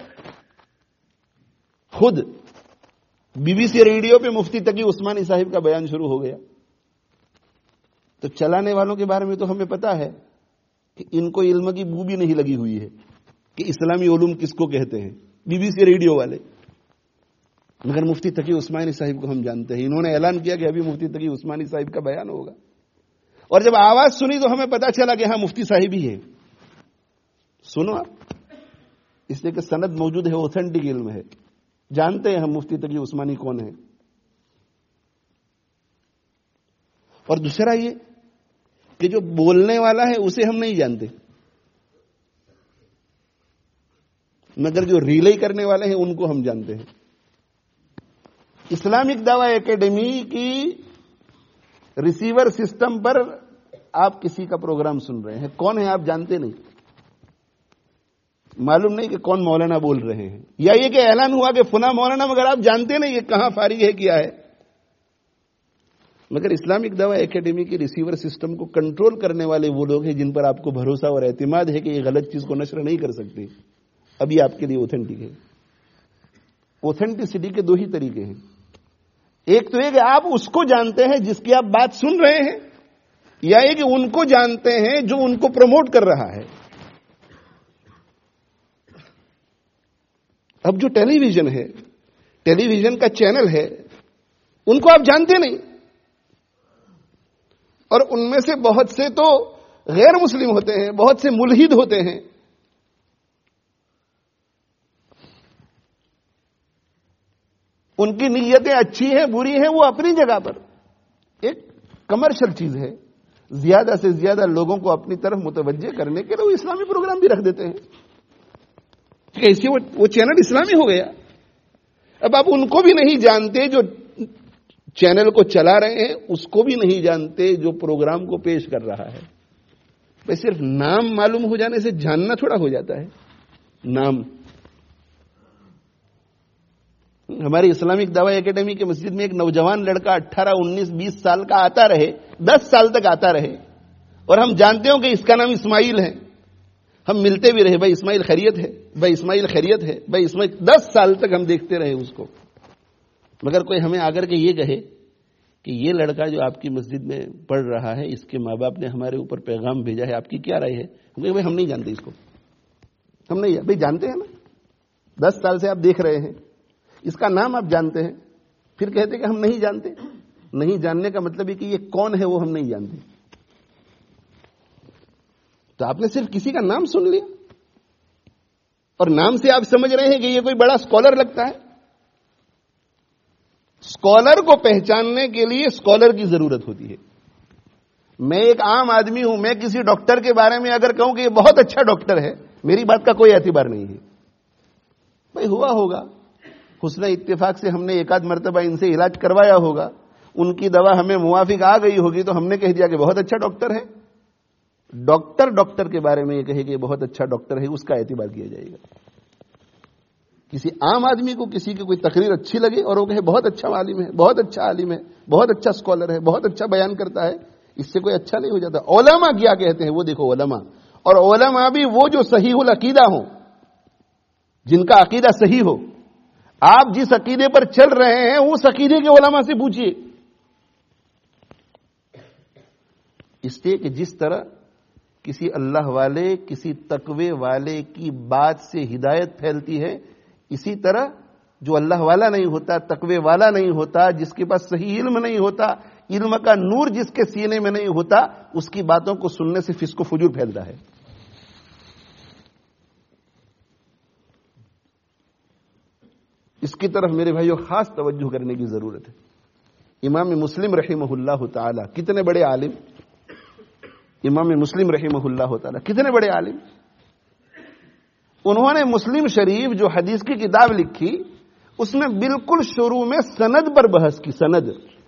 خود بی بی سی ریڈیو پہ مفتی تقی عثمانی صاحب کا بیان شروع ہو گیا تو چلانے والوں کے بارے میں تو ہمیں پتا ہے کہ ان کو علم کی بو بھی نہیں لگی ہوئی ہے کہ اسلامی علوم کس کو کہتے ہیں، بی بی سی ریڈیو والے. مگر مفتی تقی عثمانی صاحب کو ہم جانتے ہیں. انہوں نے اعلان کیا کہ ابھی مفتی تقی عثمانی صاحب کا بیان ہوگا، اور جب آواز سنی تو ہمیں پتا چلا کہ ہاں مفتی صاحب ہی ہے. سنو آپ، اس لیے کہ سند موجود ہے، اوتھینٹک علم ہے، جانتے ہیں ہم مفتی تقی عثمانی کون ہے. اور دوسرا یہ کہ جو بولنے والا ہے اسے ہم نہیں جانتے، مگر جو ریلے کرنے والے ہیں ان کو ہم جانتے ہیں. اسلامک دعوی اکیڈمی کی ریسیور سسٹم پر آپ کسی کا پروگرام سن رہے ہیں، کون ہے آپ جانتے نہیں، معلوم نہیں کہ کون مولانا بول رہے ہیں، یا یہ کہ اعلان ہوا کہ فلاں مولانا، مگر آپ جانتے نہیں کہ کہاں فارغ ہے، کیا ہے. مگر اسلامک دعوی اکیڈمی کی ریسیور سسٹم کو کنٹرول کرنے والے وہ لوگ ہیں جن پر آپ کو بھروسہ اور اعتماد ہے کہ یہ غلط چیز کو نشر نہیں کر سکتے. اب یہ آپ کے لیے اوتھینٹک ہے. اوتھینٹسٹی کے دو ہی طریقے ہیں. ایک تو یہ کہ آپ اس کو جانتے ہیں جس کی آپ بات سن رہے ہیں، یا یہ کہ ان کو جانتے ہیں جو ان کو پروموٹ کر رہا ہے. اب جو ٹیلی ویژن ہے، ٹیلی ویژن کا چینل ہے، ان کو آپ جانتے نہیں، اور ان میں سے بہت سے تو غیر مسلم ہوتے ہیں، بہت سے ملحد ہوتے ہیں. ان کی نیتیں اچھی ہیں بری ہیں وہ اپنی جگہ پر، ایک کمرشل چیز ہے. زیادہ سے زیادہ لوگوں کو اپنی طرف متوجہ کرنے کے لیے وہ اسلامی پروگرام بھی رکھ دیتے ہیں، اس سے وہ چینل اسلامی ہو گیا. اب آپ ان کو بھی نہیں جانتے جو چینل کو چلا رہے ہیں، اس کو بھی نہیں جانتے جو پروگرام کو پیش کر رہا ہے. بس صرف نام معلوم ہو جانے سے جاننا تھوڑا ہو جاتا ہے. نام ہماری اسلامک دعوی اکیڈمی کی مسجد میں ایک نوجوان لڑکا اٹھارہ انیس بیس سال کا آتا رہے، دس سال تک آتا رہے، اور ہم جانتے ہوں کہ اس کا نام اسماعیل ہے. ہم ملتے بھی رہے، بھائی اسماعیل خیریت ہے، بھائی اسماعیل خیریت ہے، بھائی اسماعیل. دس سال تک ہم دیکھتے رہے اس کو. مگر کوئی ہمیں آ کر کے یہ کہے کہ یہ لڑکا جو آپ کی مسجد میں پڑھ رہا ہے، اس کے ماں باپ نے ہمارے اوپر پیغام بھیجا ہے، آپ کی کیا رائے ہے؟ ہم کہیں بھائی ہم نہیں جانتے اس کو، ہم نہیں. بھائی جانتے ہیں نا، دس سال سے آپ دیکھ رہے ہیں، اس کا نام آپ جانتے ہیں، پھر کہتے کہ ہم نہیں جانتے. نہیں جاننے کا مطلب ہے کہ یہ کون ہے وہ ہم نہیں جانتے. تو آپ نے صرف کسی کا نام سن لیا اور نام سے آپ سمجھ رہے ہیں کہ یہ کوئی بڑا اسکالر لگتا ہے. اسکالر کو پہچاننے کے لیے اسکالر کی ضرورت ہوتی ہے. میں ایک عام آدمی ہوں، میں کسی ڈاکٹر کے بارے میں اگر کہوں کہ یہ بہت اچھا ڈاکٹر ہے، میری بات کا کوئی اعتبار نہیں ہے. بھائی ہوا ہوگا، حسن اتفاق سے ہم نے ایک آدھ مرتبہ ان سے علاج کروایا ہوگا، ان کی دوا ہمیں موافق آ گئی ہوگی تو ہم نے کہہ دیا کہ بہت اچھا ڈاکٹر ہے. ڈاکٹر ڈاکٹر کے بارے میں یہ کہے کہ یہ بہت اچھا ڈاکٹر ہے، اس کا اعتبار کیا جائے گا. کسی عام آدمی کو کسی کی کوئی تقریر اچھی لگے اور وہ کہے بہت اچھا عالم ہے، بہت اچھا عالم ہے، بہت اچھا اسکالر ہے، بہت اچھا بیان کرتا ہے، اس سے کوئی اچھا نہیں ہو جاتا. علماء کیا کہتے ہیں وہ دیکھو، علماء اور علماء بھی وہ جو صحیح العقیدہ ہوں، جن کا عقیدہ صحیح ہو. آپ جس عقیدے پر چل رہے ہیں اس عقیدے کے علماء سے پوچھیے. اس لیے کہ جس طرح کسی اللہ والے، کسی تقوی والے کی بات سے ہدایت پھیلتی ہے، اسی طرح جو اللہ والا نہیں ہوتا، تقوی والا نہیں ہوتا، جس کے پاس صحیح علم نہیں ہوتا، علم کا نور جس کے سینے میں نہیں ہوتا، اس کی باتوں کو سننے سے فسق و فجور پھیلتا ہے. اس کی طرف میرے بھائیوں خاص توجہ کرنے کی ضرورت ہے. امام مسلم رحمہ اللہ تعالی کتنے بڑے عالم، امام مسلم رحمہ اللہ تعالی کتنے بڑے عالم. انہوں نے مسلم شریف جو حدیث کی کتاب لکھی، اس میں بالکل شروع میں سند پر بحث کی. سند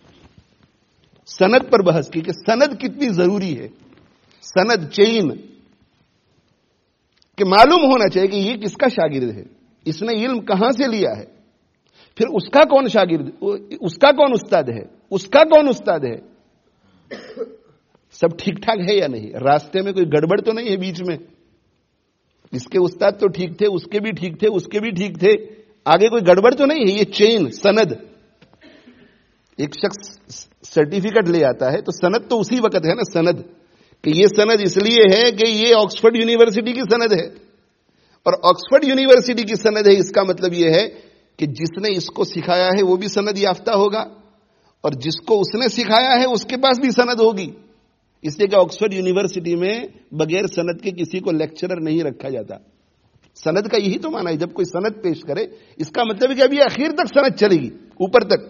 سند پر بحث کی کہ سند کتنی ضروری ہے. سند چین کہ معلوم ہونا چاہیے کہ یہ کس کا شاگرد ہے، اس نے علم کہاں سے لیا ہے، پھر اس کا کون شاگرد، اس کا کون استاد ہے، اس کا کون استاد ہے، سب ٹھیک ٹھاک ہے یا نہیں، راستے میں کوئی گڑبڑ تو نہیں ہے بیچ میں. اس کے استاد تو ٹھیک تھے، اس کے بھی ٹھیک تھے، اس کے بھی ٹھیک تھے، آگے کوئی گڑبڑ تو نہیں ہے. یہ چین سند. ایک شخص سرٹیفکیٹ لے آتا ہے تو سند تو اسی وقت ہے نا، سند کہ یہ سند اس لیے ہے کہ یہ آکسفورڈ یونیورسٹی کی سند ہے، اور آکسفورڈ یونیورسٹی کی سند ہے، اس کا مطلب یہ ہے کہ جس نے اس کو سکھایا ہے وہ بھی سند یافتہ ہوگا، اور جس کو اس نے سکھایا ہے اس کے پاس بھی سند ہوگی. اس لیے کہ آکسفورڈ یونیورسٹی میں بغیر سند کے کسی کو لیکچرر نہیں رکھا جاتا. سند کا یہی تو معنی ہے، جب کوئی سند پیش کرے اس کا مطلب ہے کہ ابھی آخر تک سند چلے گی، اوپر تک.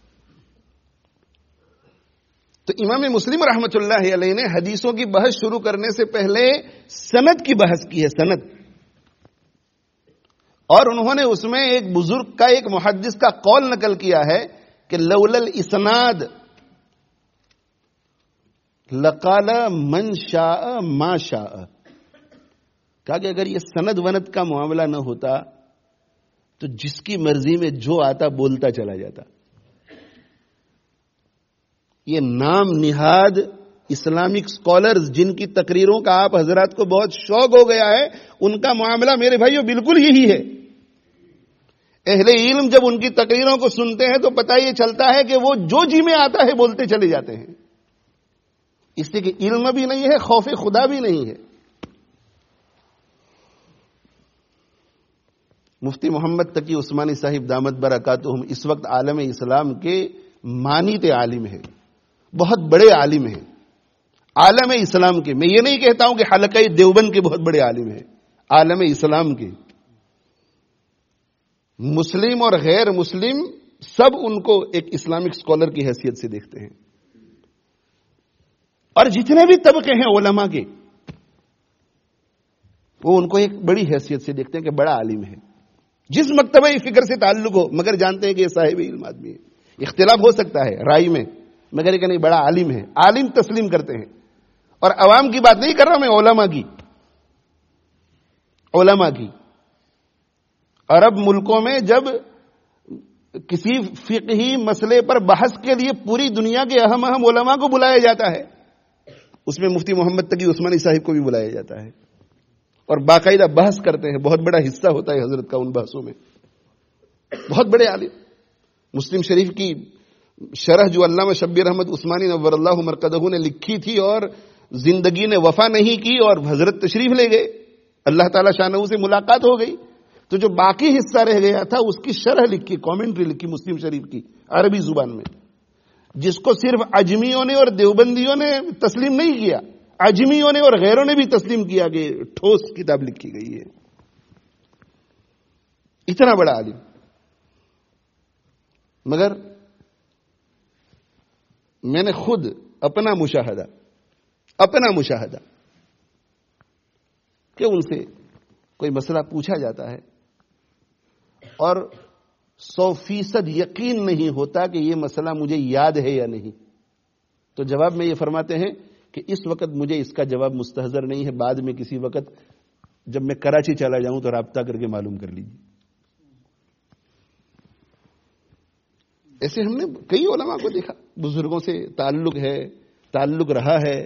تو امام مسلم رحمۃ اللہ علیہ نے حدیثوں کی بحث شروع کرنے سے پہلے سند کی بحث کی ہے، سند. اور انہوں نے اس میں ایک بزرگ کا، ایک محدث کا قول نقل کیا ہے کہ لولا الاسناد لقال من شاء ما شاء. کہا کہ اگر یہ سند ونت کا معاملہ نہ ہوتا تو جس کی مرضی میں جو آتا بولتا چلا جاتا. یہ نام نہاد اسلامک سکولرز جن کی تقریروں کا آپ حضرات کو بہت شوق ہو گیا ہے، ان کا معاملہ میرے بھائیوں بالکل یہی ہے. اہل علم جب ان کی تقریروں کو سنتے ہیں تو پتہ یہ چلتا ہے کہ وہ جو جی میں آتا ہے بولتے چلے جاتے ہیں. اس لیے کہ علم بھی نہیں ہے، خوف خدا بھی نہیں ہے. مفتی محمد تقی عثمانی صاحب دامت برکاتہم اس وقت عالم اسلام کے مانیت عالم ہے، بہت بڑے عالم ہیں عالم اسلام کے. میں یہ نہیں کہتا ہوں کہ حلقہ دیوبند کے بہت بڑے عالم ہیں، عالم اسلام کے. مسلم اور غیر مسلم سب ان کو ایک اسلامک اسکالر کی حیثیت سے دیکھتے ہیں، اور جتنے بھی طبقے ہیں علماء کے وہ ان کو ایک بڑی حیثیت سے دیکھتے ہیں کہ بڑا عالم ہے، جس مکتبہ فکر سے تعلق ہو، مگر جانتے ہیں کہ یہ صاحب علم آدمی ہے. اختلاف ہو سکتا ہے رائے میں، مگر یہ کہ نہیں بڑا عالم ہے، عالم تسلیم کرتے ہیں. اور عوام کی بات نہیں کر رہا میں، علماء کی علماء کی عرب ملکوں میں جب کسی فقہی مسئلے پر بحث کے لیے پوری دنیا کے اہم اہم علماء کو بلایا جاتا ہے، اس میں مفتی محمد تقی عثمانی صاحب کو بھی بلایا جاتا ہے، اور باقاعدہ بحث کرتے ہیں. بہت بڑا حصہ ہوتا ہے حضرت کا ان بحثوں میں. بہت بڑے عالم. مسلم شریف کی شرح جو علامہ شبیر احمد عثمانی نور اللہ مرقدہ نے لکھی تھی اور زندگی نے وفا نہیں کی اور حضرت تشریف لے گئے، اللہ تعالی شانہ سے ملاقات ہو گئی. تو جو باقی حصہ رہ گیا تھا اس کی شرح لکھی، کامنٹری لکھی مسلم شریف کی عربی زبان میں، جس کو صرف اجمیوں نے اور دیوبندیوں نے تسلیم نہیں کیا، اجمیوں نے اور غیروں نے بھی تسلیم کیا کہ ٹھوس کتاب لکھی گئی ہے. اتنا بڑا عالم. مگر میں نے خود اپنا مشاہدہ اپنا مشاہدہ کہ ان سے کوئی مسئلہ پوچھا جاتا ہے اور سو فیصد یقین نہیں ہوتا کہ یہ مسئلہ مجھے یاد ہے یا نہیں، تو جواب میں یہ فرماتے ہیں کہ اس وقت مجھے اس کا جواب مستحضر نہیں ہے، بعد میں کسی وقت جب میں کراچی چلا جاؤں تو رابطہ کر کے معلوم کر لیجیے. ایسے ہم نے کئی علماء کو دیکھا، بزرگوں سے تعلق ہے، تعلق رہا ہے.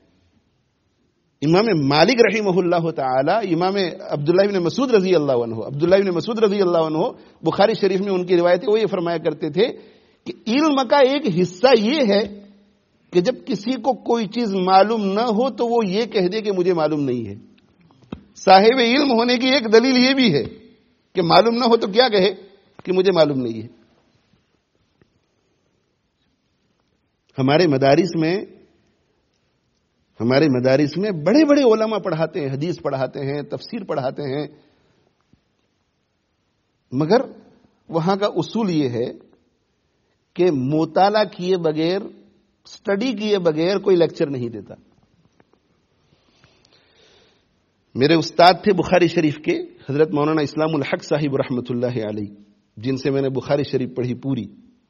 امام مالک رحمہ اللہ تعالی، امام عبداللہ بن مسعود رضی اللہ عنہ عبداللہ بن مسعود رضی اللہ عنہ بخاری شریف میں ان کی روایت ہے، وہ یہ فرمایا کرتے تھے کہ علم کا ایک حصہ یہ ہے کہ جب کسی کو کوئی چیز معلوم نہ ہو تو وہ یہ کہہ دے کہ مجھے معلوم نہیں ہے. صاحب علم ہونے کی ایک دلیل یہ بھی ہے کہ معلوم نہ ہو تو کیا کہے کہ مجھے معلوم نہیں ہے. ہمارے مدارس میں ہمارے مدارس میں بڑے بڑے علماء پڑھاتے ہیں، حدیث پڑھاتے ہیں، تفسیر پڑھاتے ہیں، مگر وہاں کا اصول یہ ہے کہ مطالعہ کیے بغیر، سٹڈی کیے بغیر کوئی لیکچر نہیں دیتا. میرے استاد تھے بخاری شریف کے حضرت مولانا اسلام الحق صاحب رحمۃ اللہ علیہ، جن سے میں نے بخاری شریف پڑھی پوری.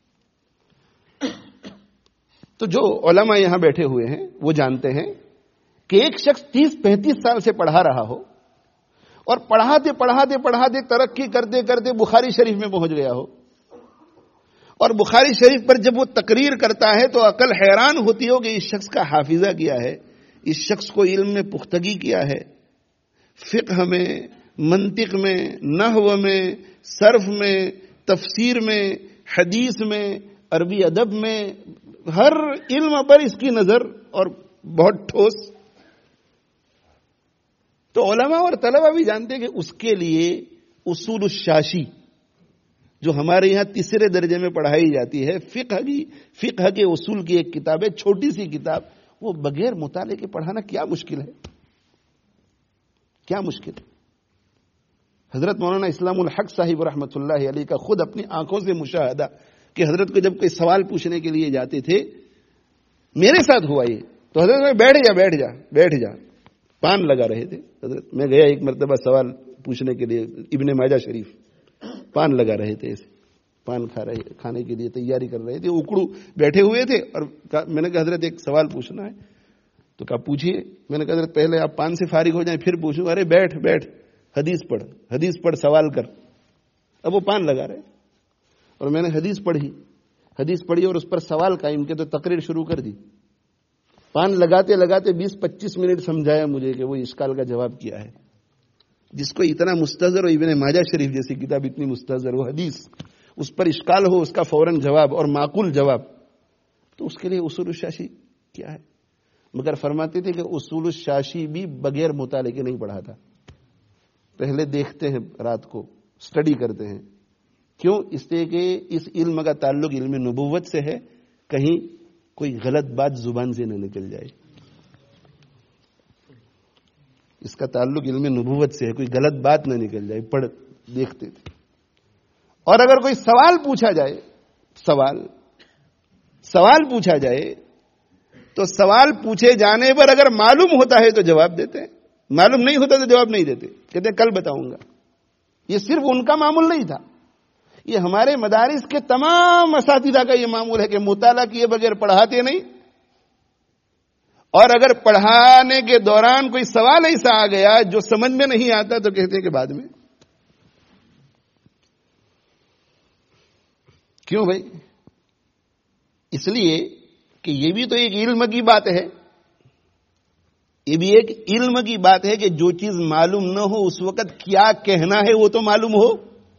تو جو علماء یہاں بیٹھے ہوئے ہیں وہ جانتے ہیں کہ ایک شخص تیس پینتیس سال سے پڑھا رہا ہو اور پڑھاتے پڑھاتے پڑھاتے ترقی کرتے کرتے بخاری شریف میں پہنچ گیا ہو، اور بخاری شریف پر جب وہ تقریر کرتا ہے تو عقل حیران ہوتی ہو کہ اس شخص کا حافظہ کیا ہے، اس شخص کو علم میں پختگی کیا ہے، فقہ میں، منطق میں، نحو میں، صرف میں، تفسیر میں، حدیث میں، عربی ادب میں، ہر علم پر اس کی نظر اور بہت ٹھوس. تو علماء اور طلبہ بھی جانتے کہ اس کے لیے اصول الشاشی جو ہمارے یہاں تیسرے درجے میں پڑھائی جاتی ہے، فقہ کی فقہ کے اصول کی ایک کتاب ہے، چھوٹی سی کتاب، وہ بغیر مطالعے کے پڑھانا کیا مشکل ہے، کیا مشکل ہے. حضرت مولانا اسلام الحق صاحب رحمۃ اللہ علیہ کا خود اپنی آنکھوں سے مشاہدہ کہ حضرت کو جب کوئی سوال پوچھنے کے لیے جاتے تھے، میرے ساتھ ہوا یہ، تو حضرت میں بیٹھ جا بیٹھ جا بیٹھ جا پان لگا رہے تھے. حضرت میں گیا ایک مرتبہ سوال پوچھنے کے لیے، ابن ماجہ شریف، پان لگا رہے تھے، ایسے پان کھا رہے کھانے کے لیے تیاری کر رہے تھے، اکڑو بیٹھے ہوئے تھے. اور میں نے کہا حضرت ایک سوال پوچھنا ہے. تو کہا پوچھیے. میں نے کہا حضرت پہلے آپ پان سے فارغ ہو جائیں پھر پوچھوں. ارے بیٹھ بیٹھ، حدیث پڑھ حدیث پڑھ سوال کر. اب وہ پان لگا رہے اور میں نے حدیث پڑھی حدیث پڑھی اور اس پر سوال قائم کیا تو تقریر شروع کر دی. پان لگاتے لگاتے بیس پچیس منٹ سمجھایا مجھے کہ وہ اشکال کا جواب کیا ہے. جس کو اتنا مستحضر ہو، ابن ماجہ شریف جیسی کتاب اتنی مستحضر ہو، حدیث اس پر اشکال ہو، اس کا فوراً جواب اور معقول جواب، تو اس کے لیے اصول الشاشی کیا ہے. مگر فرماتے تھے کہ اصول الشاشی بھی بغیر مطالعے کے نہیں پڑھاتا، پہلے دیکھتے ہیں، رات کو سٹڈی کرتے ہیں. کیوں؟ اس لیے کہ اس علم کا تعلق علم نبوت سے ہے، کہیں کوئی غلط بات زبان سے نہ نکل جائے. اس کا تعلق علم نبوت سے ہے، کوئی غلط بات نہ نکل جائے. پڑھ دیکھتے تھے. اور اگر کوئی سوال پوچھا جائے سوال سوال پوچھا جائے تو سوال پوچھے جانے پر اگر معلوم ہوتا ہے تو جواب دیتے ہیں، معلوم نہیں ہوتا تو جواب نہیں دیتے، کہتے ہیں کل بتاؤں گا. یہ صرف ان کا معمول نہیں تھا، یہ ہمارے مدارس کے تمام اساتذہ کا یہ معمول ہے کہ مطالعہ کیے بغیر پڑھاتے نہیں، اور اگر پڑھانے کے دوران کوئی سوال ایسا آ گیا جو سمجھ میں نہیں آتا تو کہتے ہیں کہ بعد میں. کیوں بھائی؟ اس لیے کہ یہ بھی تو ایک علم کی بات ہے، یہ بھی ایک علم کی بات ہے کہ جو چیز معلوم نہ ہو اس وقت کیا کہنا ہے وہ تو معلوم ہو.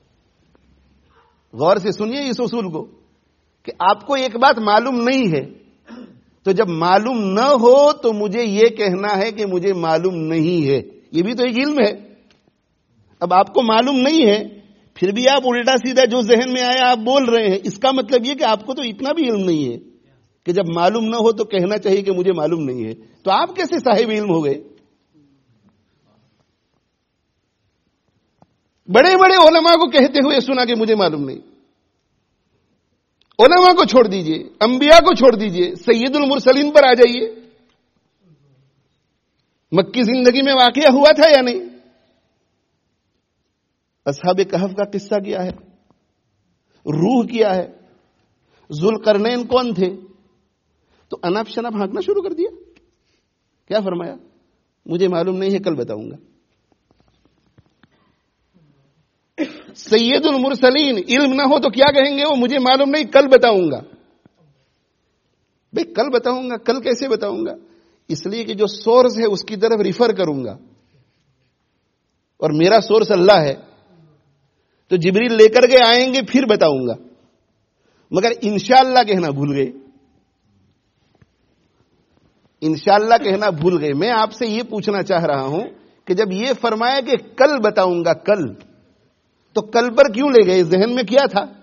غور سے سنیے اس اصول کو کہ آپ کو ایک بات معلوم نہیں ہے تو جب معلوم نہ ہو تو مجھے یہ کہنا ہے کہ مجھے معلوم نہیں ہے، یہ بھی تو ایک علم ہے. اب آپ کو معلوم نہیں ہے پھر بھی آپ الٹا سیدھا جو ذہن میں آیا آپ بول رہے ہیں، اس کا مطلب یہ کہ آپ کو تو اتنا بھی علم نہیں ہے کہ جب معلوم نہ ہو تو کہنا چاہیے کہ مجھے معلوم نہیں ہے. تو آپ کیسے صاحب علم ہو گئے؟ بڑے بڑے علماء کو کہتے ہوئے سنا کہ مجھے معلوم نہیں. علماء کو چھوڑ دیجئے، انبیاء کو چھوڑ دیجئے، سید المرسلین پر آ جائیے. مکی زندگی میں واقعہ ہوا تھا یا نہیں؟ اصحاب کہف کا قصہ کیا ہے؟ روح کیا ہے؟ ذوالقرنین کون تھے؟ تو اناپ شناپ ہانکنا شروع کر دیا. کیا فرمایا؟ مجھے معلوم نہیں ہے، کل بتاؤں گا. سید المرسلین علم نہ ہو تو کیا کہیں گے؟ وہ مجھے معلوم نہیں، کل بتاؤں گا. بھئی کل بتاؤں گا، کل کیسے بتاؤں گا؟ اس لیے کہ جو سورس ہے اس کی طرف ریفر کروں گا، اور میرا سورس اللہ ہے. تو جبریل لے کر کے آئیں گے پھر بتاؤں گا. مگر انشاءاللہ کہنا بھول گئے. انشاءاللہ کہنا بھول گئے. میں آپ سے یہ پوچھنا چاہ رہا ہوں کہ جب یہ فرمایا کہ کل بتاؤں گا، کل، تو کل پر کیوں لے گئے؟ ذہن میں کیا تھا؟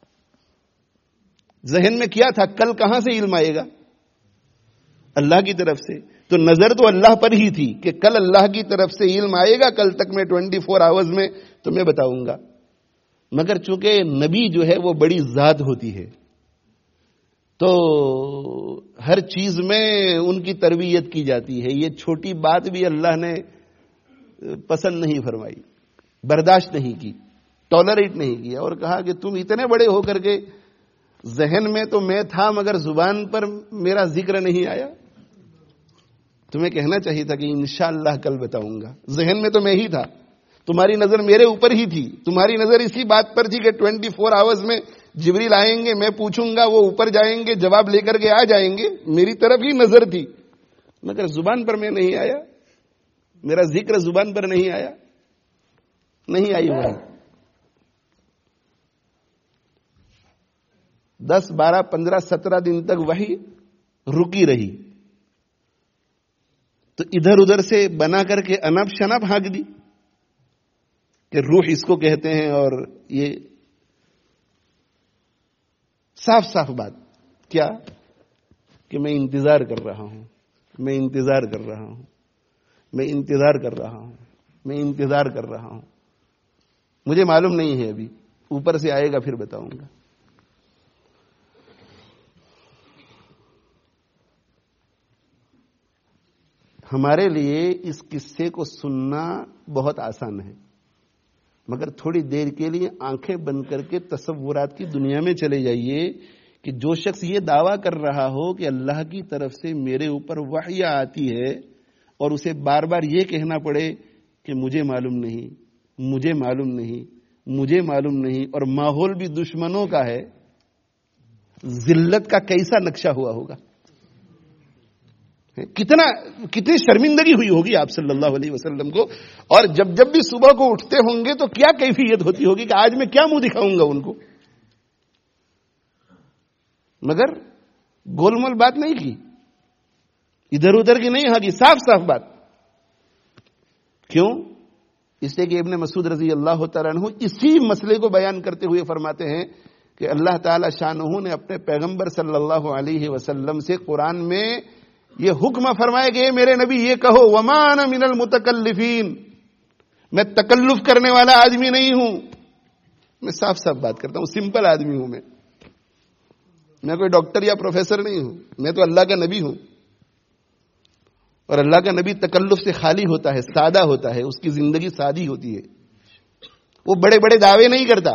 ذہن میں کیا تھا؟ کل کہاں سے علم آئے گا؟ اللہ کی طرف سے. تو نظر تو اللہ پر ہی تھی کہ کل اللہ کی طرف سے علم آئے گا، کل تک میں ٹوینٹی فور آورز میں تمہیں بتاؤں گا. مگر چونکہ نبی جو ہے وہ بڑی ذات ہوتی ہے، تو ہر چیز میں ان کی تربیت کی جاتی ہے. یہ چھوٹی بات بھی اللہ نے پسند نہیں فرمائی، برداشت نہیں کی، ٹالریٹ نہیں کیا، اور کہا کہ تم اتنے بڑے ہو کر کے ذہن میں تو میں تھا مگر زبان پر میرا ذکر نہیں آیا. تمہیں کہنا چاہیے تھا کہ انشاءاللہ کل بتاؤں گا. ذہن میں تو میں ہی تھا، تمہاری نظر میرے اوپر ہی تھی، تمہاری نظر اسی بات پر تھی کہ ٹوینٹی فور آورز میں جبریل آئیں گے، میں پوچھوں گا، وہ اوپر جائیں گے، جواب لے کر کے آ جائیں گے. میری طرف ہی نظر تھی، مگر زبان پر میں نہیں آیا، میرا ذکر زبان پر نہیں آیا، نہیں آئی وہی. دس بارہ پندرہ سترہ دن تک وہی رکی رہی. تو ادھر ادھر سے بنا کر کے اناپ شناپ ہانک دی کہ روح اس کو کہتے ہیں. اور یہ صاف صاف بات کیا کہ میں انتظار کر رہا ہوں، میں انتظار کر رہا ہوں، میں انتظار کر رہا ہوں، میں انتظار کر رہا ہوں. مجھے معلوم نہیں ہے، ابھی اوپر سے آئے گا پھر بتاؤں گا. ہمارے لیے اس قصے کو سننا بہت آسان ہے، مگر تھوڑی دیر کے لیے آنکھیں بند کر کے تصورات کی دنیا میں چلے جائیے کہ جو شخص یہ دعویٰ کر رہا ہو کہ اللہ کی طرف سے میرے اوپر وحی آتی ہے، اور اسے بار بار یہ کہنا پڑے کہ مجھے معلوم نہیں، مجھے معلوم نہیں، مجھے معلوم نہیں، اور ماحول بھی دشمنوں کا ہے. ذلت کا کیسا نقشہ ہوا ہوگا؟ کتنا کتنی شرمندگی ہوئی ہوگی آپ صلی اللہ علیہ وسلم کو. اور جب جب بھی صبح کو اٹھتے ہوں گے تو کیا کیفیت ہوتی ہوگی کہ آج میں کیا منہ دکھاؤں گا ان کو. مگر گول مول بات نہیں کی، ادھر ادھر کی نہیں ہاں، صاف صاف بات. کیوں؟ اس لیے کہ ابن مسعود رضی اللہ تعالیٰ عنہ اسی مسئلے کو بیان کرتے ہوئے فرماتے ہیں کہ اللہ تعالی شانہ نے اپنے پیغمبر صلی اللہ علیہ وسلم سے قرآن میں یہ حکم فرمائے کہ میرے نبی یہ کہو وما انا من المتکلفین، میں تکلف کرنے والا آدمی نہیں ہوں. میں صاف صاف بات کرتا ہوں، سمپل آدمی ہوں. میں میں کوئی ڈاکٹر یا پروفیسر نہیں ہوں، میں تو اللہ کا نبی ہوں. اور اللہ کا نبی تکلف سے خالی ہوتا ہے، سادہ ہوتا ہے، اس کی زندگی سادی ہوتی ہے. وہ بڑے بڑے دعوے نہیں کرتا،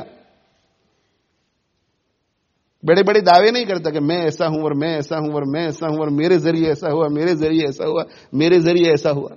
بڑے بڑے دعوے نہیں کرتا کہ میں ایسا ہوں اور میں ایسا ہوں اور میں ایسا ہوں اور میرے ذریعے ایسا ہوا، میرے ذریعے ایسا ہوا، میرے ذریعے ایسا ہوا.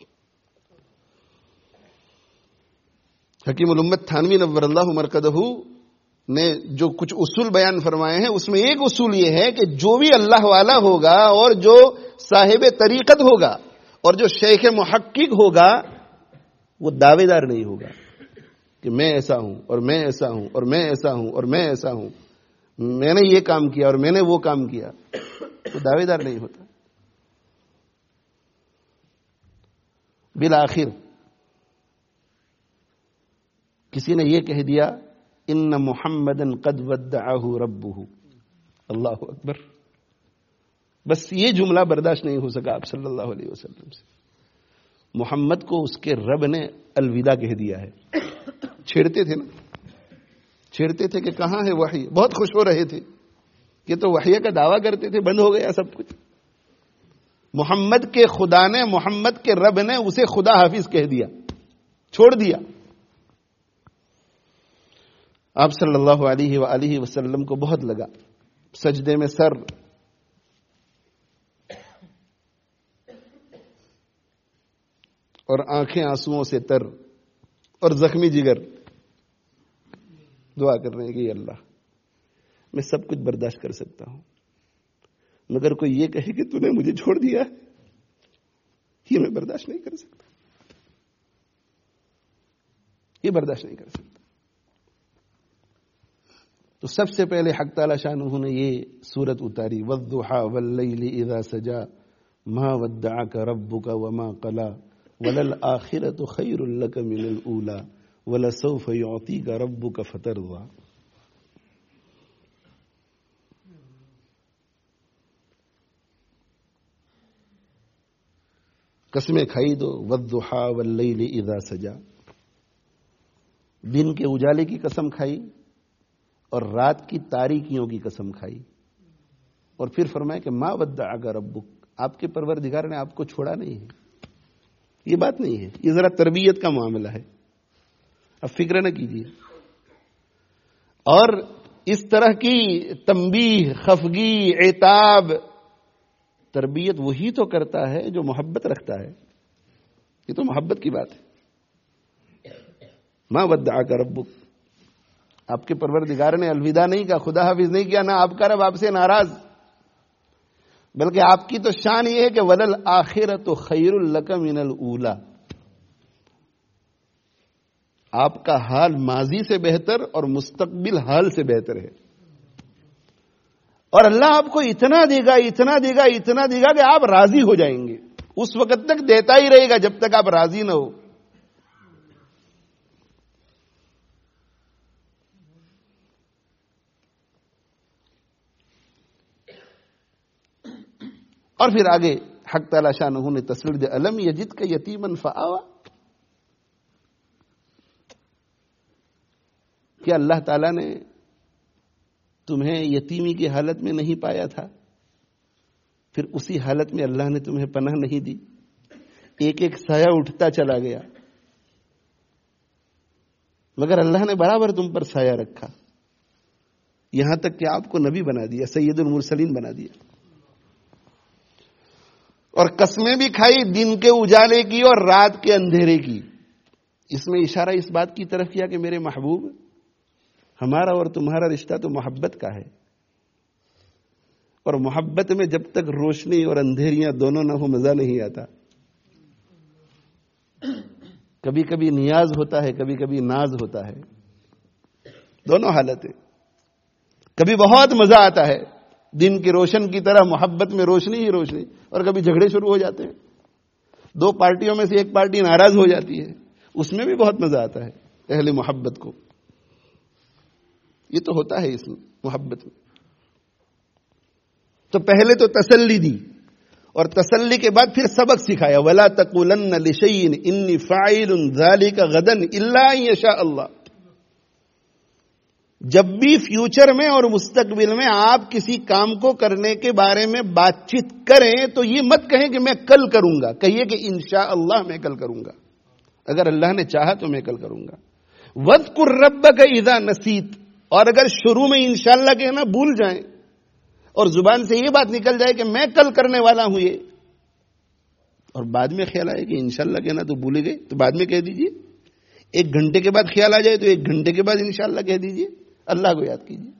حکیم الامت تھانوی نور اللہ مرقدہ نے جو کچھ اصول بیان فرمائے ہیں، اس میں ایک اصول یہ ہے کہ جو بھی اللہ والا ہوگا اور جو صاحب طریقت ہوگا اور جو شیخ محقق ہوگا وہ دعوے دار نہیں ہوگا کہ میں ایسا ہوں اور میں ایسا ہوں اور میں ایسا ہوں اور میں ایسا ہوں، میں نے یہ کام کیا اور میں نے وہ کام کیا. تو دعوے دار نہیں ہوتا. بالآخر کسی نے یہ کہہ دیا ان محمدن قد ودعہ ربہ، اللہ اکبر، بس یہ جملہ برداشت نہیں ہو سکا آپ صلی اللہ علیہ وسلم سے. محمد کو اس کے رب نے الوداع کہہ دیا ہے. چھیڑتے تھے نا، چھیڑتے تھے کہ کہاں ہے وحی، بہت خوش ہو رہے تھے کہ تو وحی کا دعویٰ کرتے تھے، بند ہو گیا سب کچھ. محمد کے خدا نے، محمد کے رب نے اسے خدا حافظ کہہ دیا، چھوڑ دیا. آپ صلی اللہ علیہ وآلہ وسلم کو بہت لگا، سجدے میں سر، اور آنکھیں آنسوؤں سے تر، اور زخمی جگر، دعا کر رہے ہیں کہ اللہ میں سب کچھ برداشت کر سکتا ہوں، مگر کوئی یہ کہے کہ تو نے مجھے چھوڑ دیا، یہ میں برداشت نہیں کر سکتا، یہ برداشت نہیں کر سکتا. تو سب سے پہلے حق تعالی شانہ نے یہ سورت اتاری، والضحى واللیل اذا سجا ما ودعك ربك وما قلى وللآخرة خیر لك من الاولى ولسوف يعطيك ربك فترضى. قسمیں کھائی دو، والضحى واللیل اذا سجا، دن کے اجالے کی قسم کھائی اور رات کی تاریکیوں کی قسم کھائی، اور پھر فرمایا کہ ما ودعک ربک، آپ کے پروردگار نے آپ کو چھوڑا نہیں ہے. یہ بات نہیں ہے، یہ ذرا تربیت کا معاملہ ہے، اب فکر نہ کیجیے. اور اس طرح کی تنبیہ، خفگی، عتاب، تربیت وہی تو کرتا ہے جو محبت رکھتا ہے. یہ تو محبت کی بات ہے. ما ودعک ربک، آپ کے پروردگار نے الوداع نہیں کہا، خدا حافظ نہیں کیا، نہ آپ کا رب آپ سے ناراض، بلکہ آپ کی تو شان یہ ہے کہ ولل آخرۃ خیر لک من الاولی، آپ کا حال ماضی سے بہتر اور مستقبل حال سے بہتر ہے. اور اللہ آپ کو اتنا دے گا، اتنا دے گا، اتنا دے گا کہ آپ راضی ہو جائیں گے. اس وقت تک دیتا ہی رہے گا جب تک آپ راضی نہ ہو. اور پھر آگے حق تعالی شانہ نے تصویر دے، الم یجدک یتیما فآوی، کہ اللہ تعالیٰ نے تمہیں یتیمی کی حالت میں نہیں پایا تھا، پھر اسی حالت میں اللہ نے تمہیں پناہ نہیں دی، ایک ایک سایہ اٹھتا چلا گیا، مگر اللہ نے برابر تم پر سایہ رکھا، یہاں تک کہ آپ کو نبی بنا دیا، سید المرسلین بنا دیا. اور قسمیں بھی کھائی دن کے اجالے کی اور رات کے اندھیرے کی. اس میں اشارہ اس بات کی طرف کیا کہ میرے محبوب، ہمارا اور تمہارا رشتہ تو محبت کا ہے، اور محبت میں جب تک روشنی اور اندھیریاں دونوں نہ ہو مزہ نہیں آتا. کبھی کبھی نیاز ہوتا ہے، کبھی کبھی ناز ہوتا ہے، دونوں حالتیں. کبھی بہت مزہ آتا ہے، دن کی روشن کی طرح محبت میں روشنی ہی روشنی، اور کبھی جھگڑے شروع ہو جاتے ہیں، دو پارٹیوں میں سے ایک پارٹی ناراض ہو جاتی ہے، اس میں بھی بہت مزہ آتا ہے اہل محبت کو. یہ تو ہوتا ہے اس میں محبت میں. تو پہلے تو تسلی دی، اور تسلی کے بعد پھر سبق سکھایا، وَلَا تَقُولَنَّ لِشَيْءٍ إِنِّي فَاعِلٌ ذَلِكَ غَدًا إِلَّا أَن يَشَاءَ اللَّهُ. جب بھی فیوچر میں اور مستقبل میں آپ کسی کام کو کرنے کے بارے میں بات چیت کریں تو یہ مت کہیں کہ میں کل کروں گا، کہیے کہ انشاءاللہ میں کل کروں گا، اگر اللہ نے چاہا تو میں کل کروں گا. وَاذْكُرْ رَبَّكَ إِذَا نَسِيتَ، اور اگر شروع میں انشاءاللہ کہنا بھول جائیں اور زبان سے یہ بات نکل جائے کہ میں کل کرنے والا ہوں یہ، اور بعد میں خیال آئے کہ انشاءاللہ کہنا تو بھولے گئے، تو بعد میں کہہ دیجئے. ایک گھنٹے کے بعد خیال آ جائے تو ایک گھنٹے کے بعد انشاءاللہ کہہ دیجئے، اللہ کو یاد کیجیے.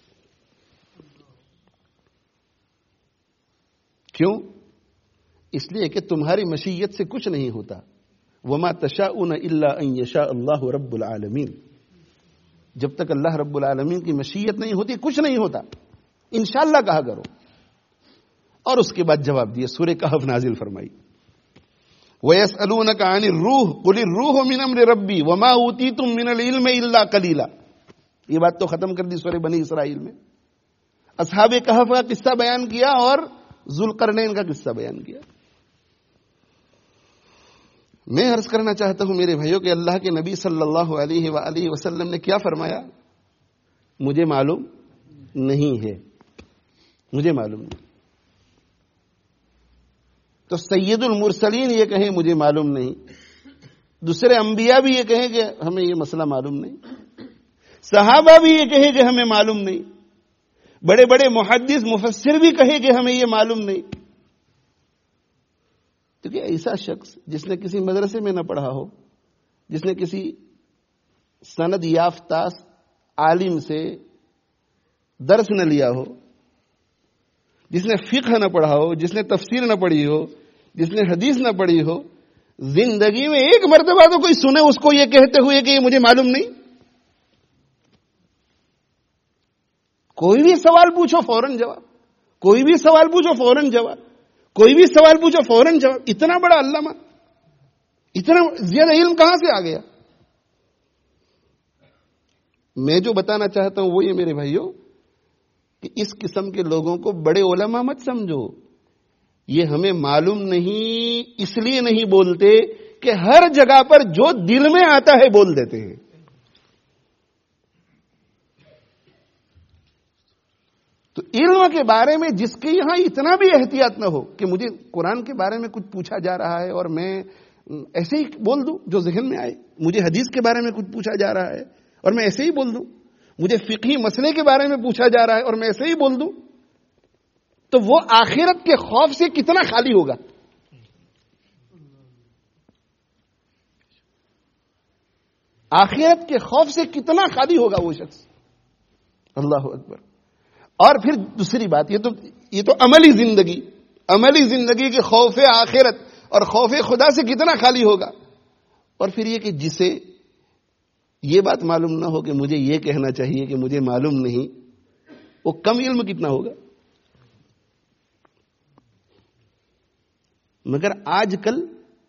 کیوں؟ اس لیے کہ تمہاری مشیت سے کچھ نہیں ہوتا. وما تشاءون الا ان یشاء اللہ رب العالمین. جب تک اللہ رب العالمین کی مشیت نہیں ہوتی کچھ نہیں ہوتا. انشاءاللہ کہا کرو. اور اس کے بعد جواب دیے، سورہ کہف نازل فرمائی، وَيَسْأَلُونَكَ عَنِ الرُّوحِ قُلِ الرُّوحُ مِنْ أَمْرِ رَبِّي وَمَا أُوتِيتُم مِّنَ الْعِلْمِ إِلَّا قَلِيلًا. یہ بات تو ختم کر دی سورہ بنی اسرائیل میں. اصحاب کہف کا قصہ بیان کیا اور ذوالقرنین کا قصہ بیان کیا. میں عرض کرنا چاہتا ہوں میرے بھائیوں کہ اللہ کے نبی صلی اللہ علیہ وآلہ وسلم نے کیا فرمایا؟ مجھے معلوم نہیں ہے، مجھے معلوم نہیں. تو سید المرسلین یہ کہیں مجھے معلوم نہیں، دوسرے انبیاء بھی یہ کہیں کہ ہمیں یہ مسئلہ معلوم نہیں، صحابہ بھی یہ کہیں کہ ہمیں معلوم نہیں، بڑے بڑے محدث مفسر بھی کہیں کہ ہمیں یہ معلوم نہیں. تو کہ ایسا شخص جس نے کسی مدرسے میں نہ پڑھا ہو، جس نے کسی سند یافتہ عالم سے درس نہ لیا ہو، جس نے فقہ نہ پڑھا ہو، جس نے تفسیر نہ پڑھی ہو، جس نے حدیث نہ پڑھی ہو، زندگی میں ایک مرتبہ تو کوئی سنے اس کو یہ کہتے ہوئے کہ یہ مجھے معلوم نہیں. کوئی بھی سوال پوچھو فوراً جواب، کوئی بھی سوال پوچھو فوراً جواب، کوئی بھی سوال پوچھو فوراً جواب. اتنا بڑا علامہ، اتنا زیادہ علم کہاں سے آ گیا؟ میں جو بتانا چاہتا ہوں وہ یہ میرے بھائیوں کہ اس قسم کے لوگوں کو بڑے علماء مت سمجھو. یہ ہمیں معلوم نہیں اس لیے نہیں بولتے کہ ہر جگہ پر جو دل میں آتا ہے بول دیتے ہیں. تو علم کے بارے میں جس کے یہاں اتنا بھی احتیاط نہ ہو کہ مجھے قرآن کے بارے میں کچھ پوچھا جا رہا ہے اور میں ایسے ہی بول دوں جو ذہن میں آئے، مجھے حدیث کے بارے میں کچھ پوچھا جا رہا ہے اور میں ایسے ہی بول دوں، مجھے فقہی مسئلے کے بارے میں پوچھا جا رہا ہے اور میں ایسے ہی بول دوں، تو وہ آخرت کے خوف سے کتنا خالی ہوگا. آخرت کے خوف سے کتنا خالی ہوگا وہ شخص. اللہ اکبر. اور پھر دوسری بات، یہ تو یہ تو عملی زندگی، عملی زندگی کے خوف آخرت اور خوف خدا سے کتنا خالی ہوگا. اور پھر یہ کہ جسے یہ بات معلوم نہ ہو کہ مجھے یہ کہنا چاہیے کہ مجھے معلوم نہیں، وہ کم علم کتنا ہوگا. مگر آج کل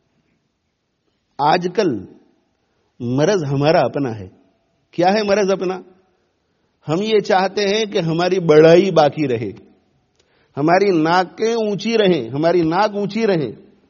آج کل مرض ہمارا اپنا ہے. کیا ہے مرض اپنا؟ ہم یہ چاہتے ہیں کہ ہماری بڑائی باقی رہے، ہماری ناکیں اونچی رہیں، ہماری ناک اونچی رہے.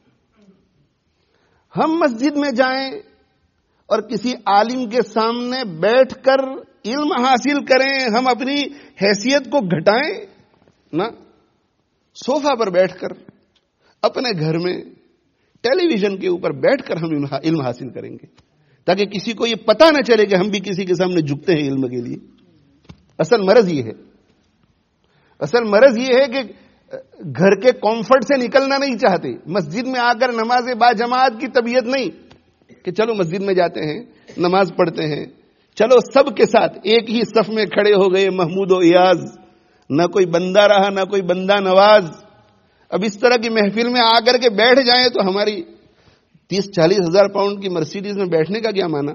ہم مسجد میں جائیں اور کسی عالم کے سامنے بیٹھ کر علم حاصل کریں، ہم اپنی حیثیت کو گھٹائیں نہ. صوفہ پر بیٹھ کر اپنے گھر میں ٹیلی ویژن کے اوپر بیٹھ کر ہم علم حاصل کریں گے تاکہ کسی کو یہ پتہ نہ چلے کہ ہم بھی کسی کے سامنے جھکتے ہیں علم کے لیے. اصل مرض یہ ہے، اصل مرض یہ ہے کہ گھر کے کمفرٹ سے نکلنا نہیں چاہتے. مسجد میں آ کر نماز با جماعت کی طبیعت نہیں کہ چلو مسجد میں جاتے ہیں، نماز پڑھتے ہیں، چلو سب کے ساتھ ایک ہی صف میں کھڑے ہو گئے محمود و ایاز، نہ کوئی بندہ رہا نہ کوئی بندہ نواز. اب اس طرح کی محفل میں آ کر کے بیٹھ جائیں تو ہماری تیس چالیس ہزار پاؤنڈ کی مرسیڈیز میں بیٹھنے کا کیا معنی،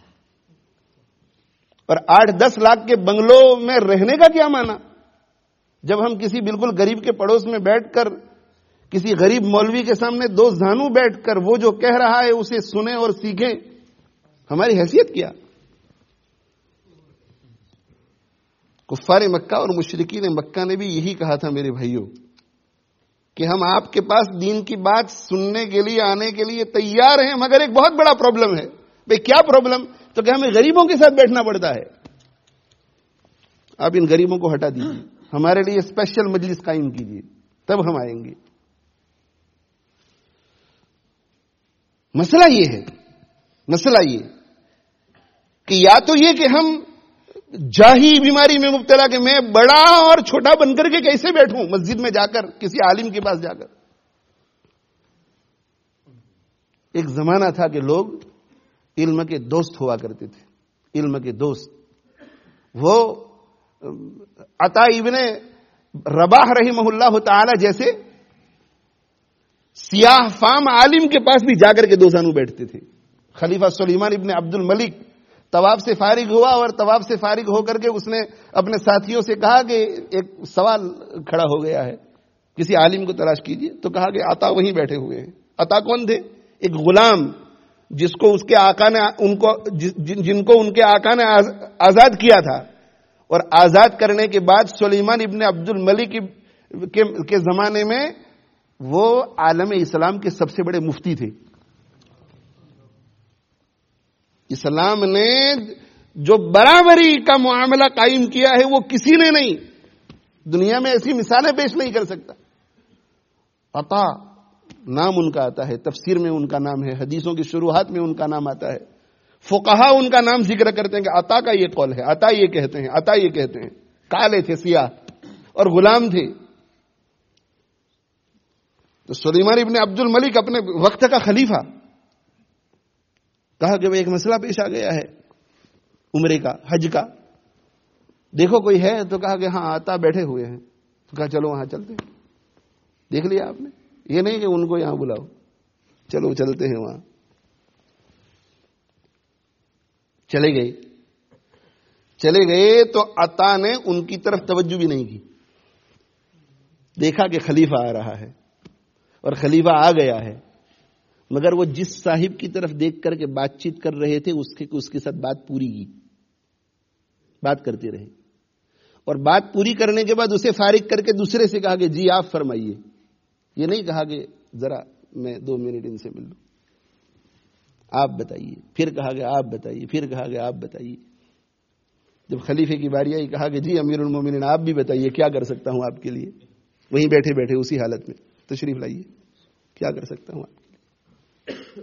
اور آٹھ دس لاکھ کے بنگلوں میں رہنے کا کیا معنی. جب ہم کسی بالکل غریب کے پڑوس میں بیٹھ کر کسی غریب مولوی کے سامنے دو زانو بیٹھ کر وہ جو کہہ رہا ہے اسے سنیں اور سیکھیں، ہماری حیثیت کیا. کفار مکہ اور مشرکین مکہ نے بھی یہی کہا تھا میرے بھائیوں کہ ہم آپ کے پاس دین کی بات سننے کے لیے آنے کے لیے تیار ہیں، مگر ایک بہت بڑا پرابلم ہے. بھئی کیا پرابلم؟ تو کہ ہمیں غریبوں کے ساتھ بیٹھنا پڑتا ہے. آپ ان غریبوں کو ہٹا دیجیے، ہمارے لیے اسپیشل مجلس قائم کیجیے، تب ہم آئیں گے. مسئلہ یہ ہے، مسئلہ یہ کہ یا تو یہ کہ ہم جاہی بیماری میں مبتلا کہ میں بڑا اور چھوٹا بن کر کے کیسے بیٹھوں مسجد میں جا کر کسی عالم کے پاس جا کر. ایک زمانہ تھا کہ لوگ علم کے دوست ہوا کرتے تھے، علم کے دوست. وہ عطا ابن رباح رحمہ اللہ تعالی جیسے سیاہ فام عالم کے پاس بھی جا کر کے دو زانو بیٹھتے تھے. خلیفہ سلیمان ابن عبد الملک طواف سے فارغ ہوا اور طواف سے فارغ ہو کر کے اس نے اپنے ساتھیوں سے کہا کہ ایک سوال کھڑا ہو گیا ہے، کسی عالم کو تلاش کیجیے. تو کہا کہ عطا وہیں بیٹھے ہوئے ہیں. عطا کون تھے؟ ایک غلام جس کو اس کے آقا نے ان کو جن کو ان کے آقا نے آزاد کیا تھا، اور آزاد کرنے کے بعد سلیمان ابن عبد الملک کے زمانے میں وہ عالم اسلام کے سب سے بڑے مفتی تھے. اسلام نے جو برابری کا معاملہ قائم کیا ہے وہ کسی نے نہیں، دنیا میں ایسی مثالیں پیش نہیں کر سکتا. عطا نام ان کا آتا ہے، تفسیر میں ان کا نام ہے، حدیثوں کی شروحات میں ان کا نام آتا ہے، فقہا ان کا نام ذکر کرتے ہیں کہ عطا کا یہ قول ہے، عطا یہ کہتے ہیں، عطا یہ کہتے ہیں. کالے تھے، سیاہ اور غلام تھے. تو سلیمان ابن عبد الملک اپنے وقت کا خلیفہ، کہا کہ وہ ایک مسئلہ پیش آ گیا ہے عمرے کا، حج کا، دیکھو کوئی ہے؟ تو کہا کہ ہاں عطا بیٹھے ہوئے ہیں. تو کہا چلو وہاں چلتے ہیں. دیکھ لیا آپ نے؟ یہ نہیں کہ ان کو یہاں بلاؤ، چلو چلتے ہیں وہاں. چلے گئے چلے گئے تو عطا نے ان کی طرف توجہ بھی نہیں کی. دیکھا کہ خلیفہ آ رہا ہے اور خلیفہ آ گیا ہے، مگر وہ جس صاحب کی طرف دیکھ کر کے بات چیت کر رہے تھے اس کے اس کے ساتھ بات پوری کی، بات کرتے رہے. اور بات پوری کرنے کے بعد اسے فارغ کر کے دوسرے سے کہا کہ جی آپ فرمائیے. یہ نہیں کہا کہ ذرا میں دو منٹ ان سے مل لوں، آپ بتائیے. پھر کہا کہ آپ بتائیے، پھر کہا کہ آپ بتائیے. جب خلیفے کی باری آئی کہا کہ جی امیر المومنین آپ بھی بتائیے کیا کر سکتا ہوں آپ کے لیے. وہیں بیٹھے بیٹھے اسی حالت میں تشریف لائیے، کیا کر سکتا ہوں آپ کے لیے.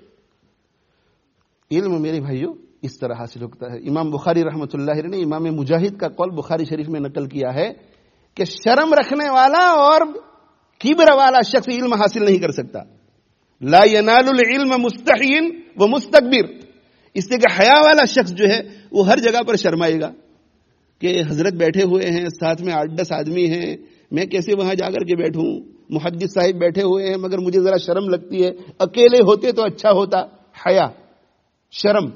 علم میرے بھائیوں اس طرح حاصل ہوتا ہے. امام بخاری رحمۃ اللہ علیہ نے امام مجاہد کا قول بخاری شریف میں نقل کیا ہے کہ شرم رکھنے والا اور کبر والا شخص علم حاصل نہیں کر سکتا. لا ینال العلم مستحین و مستکبر. اس لیے کہ حیا والا شخص جو ہے وہ ہر جگہ پر شرمائے گا کہ حضرت بیٹھے ہوئے ہیں، ساتھ میں آٹھ دس آدمی ہیں، میں کیسے وہاں جا کر کے بیٹھوں. محدث صاحب بیٹھے ہوئے ہیں مگر مجھے ذرا شرم لگتی ہے، اکیلے ہوتے تو اچھا ہوتا. حیا، شرم،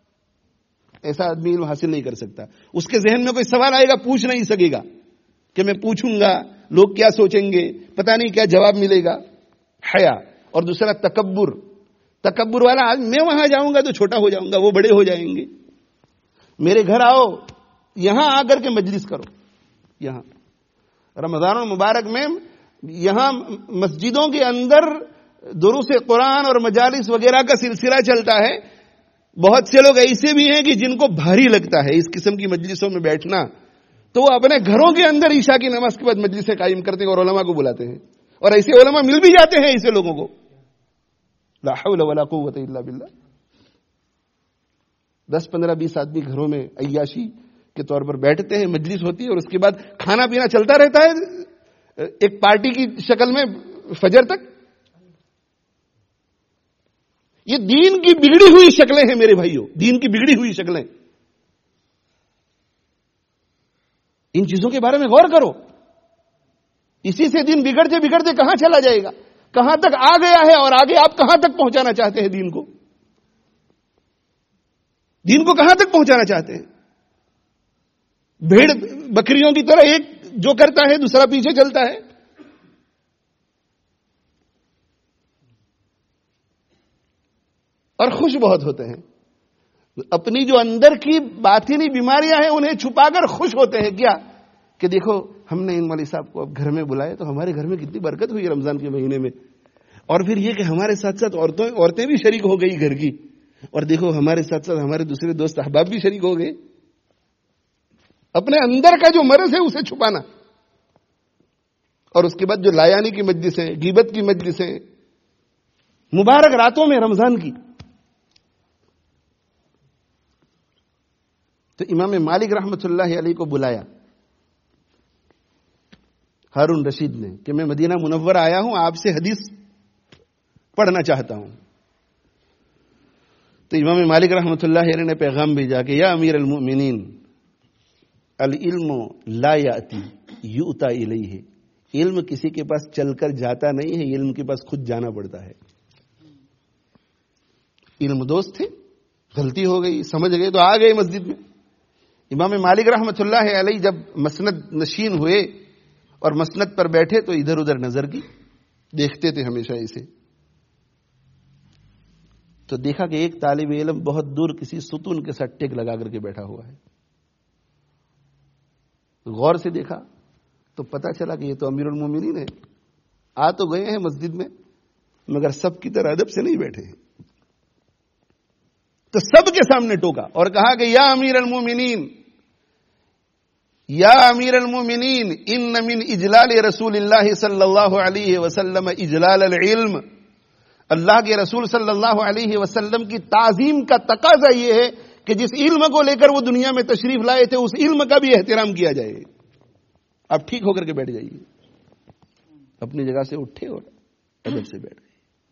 ایسا آدمی علم حاصل نہیں کر سکتا. اس کے ذہن میں کوئی سوال آئے گا پوچھ نہیں سکے گا کہ میں پوچھوں گا لوگ کیا سوچیں گے، پتہ نہیں کیا جواب ملے گا. حیا. اور دوسرا تکبر. تکبر والا آج میں وہاں جاؤں گا تو چھوٹا ہو جاؤں گا، وہ بڑے ہو جائیں گے. میرے گھر آؤ، یہاں آ کر کے مجلس کرو. یہاں رمضان المبارک میں یہاں مسجدوں کے اندر دروس قرآن اور مجالس وغیرہ کا سلسلہ چلتا ہے. بہت سے لوگ ایسے بھی ہیں کہ جن کو بھاری لگتا ہے اس قسم کی مجلسوں میں بیٹھنا، تو وہ اپنے گھروں کے اندر عشاء کی نماز کے بعد مجلسیں قائم کرتے ہیں اور علماء کو بلاتے ہیں، اور ایسے علماء مل بھی جاتے ہیں ایسے لوگوں کو. لا حول ولا قوت الا باللہ. دس پندرہ بیس آدمی گھروں میں عیاشی کے طور پر بیٹھتے ہیں، مجلس ہوتی ہے اور اس کے بعد کھانا پینا چلتا رہتا ہے ایک پارٹی کی شکل میں فجر تک. یہ دین کی بگڑی ہوئی شکلیں ہیں میرے بھائیوں، دین کی بگڑی ہوئی شکلیں. ان چیزوں کے بارے میں غور کرو. اسی سے دین بگڑتے بگڑتے کہاں چلا جائے گا، کہاں تک آ گیا ہے، اور آگے آپ کہاں تک پہنچانا چاہتے ہیں دین کو. دین کو کہاں تک پہنچانا چاہتے ہیں؟ بھیڑ بکریوں کی طرح ایک جو کرتا ہے دوسرا پیچھے چلتا ہے. اور خوش بہت ہوتے ہیں. اپنی جو اندر کی باطنی بیماریاں ہیں انہیں چھپا کر خوش ہوتے ہیں. کیا کہ دیکھو ہم نے ان مولوی صاحب کو اب گھر میں بلایا تو ہمارے گھر میں کتنی برکت ہوئی رمضان کے مہینے میں. اور پھر یہ کہ ہمارے ساتھ ساتھ عورتوں عورتیں بھی شریک ہو گئی گھر کی. اور دیکھو ہمارے ساتھ ساتھ ہمارے دوسرے دوست احباب بھی شریک ہو گئے. اپنے اندر کا جو مرض ہے اسے چھپانا. اور اس کے بعد جو لایانی کی مجلسیں، غیبت کی مجلسیں، مبارک راتوں میں رمضان کی. تو امام مالک رحمۃ اللہ علیہ کو بلایا ہارون رشید نے کہ میں مدینہ منورہ آیا ہوں، آپ سے حدیث پڑھنا چاہتا ہوں. تو امام مالک رحمۃ اللہ علیہ نے پیغام بھیجا کہ یا امیر المؤمنین العلم لا یاتی یؤتی الیہ. علم کسی کے پاس چل کر جاتا نہیں ہے، علم کے پاس خود جانا پڑتا ہے. علم دوست تھے، غلطی ہو گئی، سمجھ گئے تو آ گئے مسجد میں. امام مالک رحمۃ اللہ علیہ جب مسند نشین ہوئے اور مسند پر بیٹھے تو ادھر ادھر نظر کی، دیکھتے تھے ہمیشہ اسے. تو دیکھا کہ ایک طالب علم بہت دور کسی ستون کے ساتھ ٹیک لگا کر کے بیٹھا ہوا ہے. غور سے دیکھا تو پتا چلا کہ یہ تو امیر المومنین ہے. آ تو گئے ہیں مسجد میں مگر سب کی طرح ادب سے نہیں بیٹھے ہیں. تو سب کے سامنے ٹوکا اور کہا کہ یا امیر المومنین یا امیر المومنین ان من اجلال رسول اللہ صلی اللہ علیہ وسلم اجلال العلم. اللہ کے رسول صلی اللہ علیہ وسلم کی تعظیم کا تقاضا یہ ہے کہ جس علم کو لے کر وہ دنیا میں تشریف لائے تھے اس علم کا بھی احترام کیا جائے. اب ٹھیک ہو کر کے بیٹھ جائیے. اپنی جگہ سے اٹھے اور ادب سے بیٹھ گئے.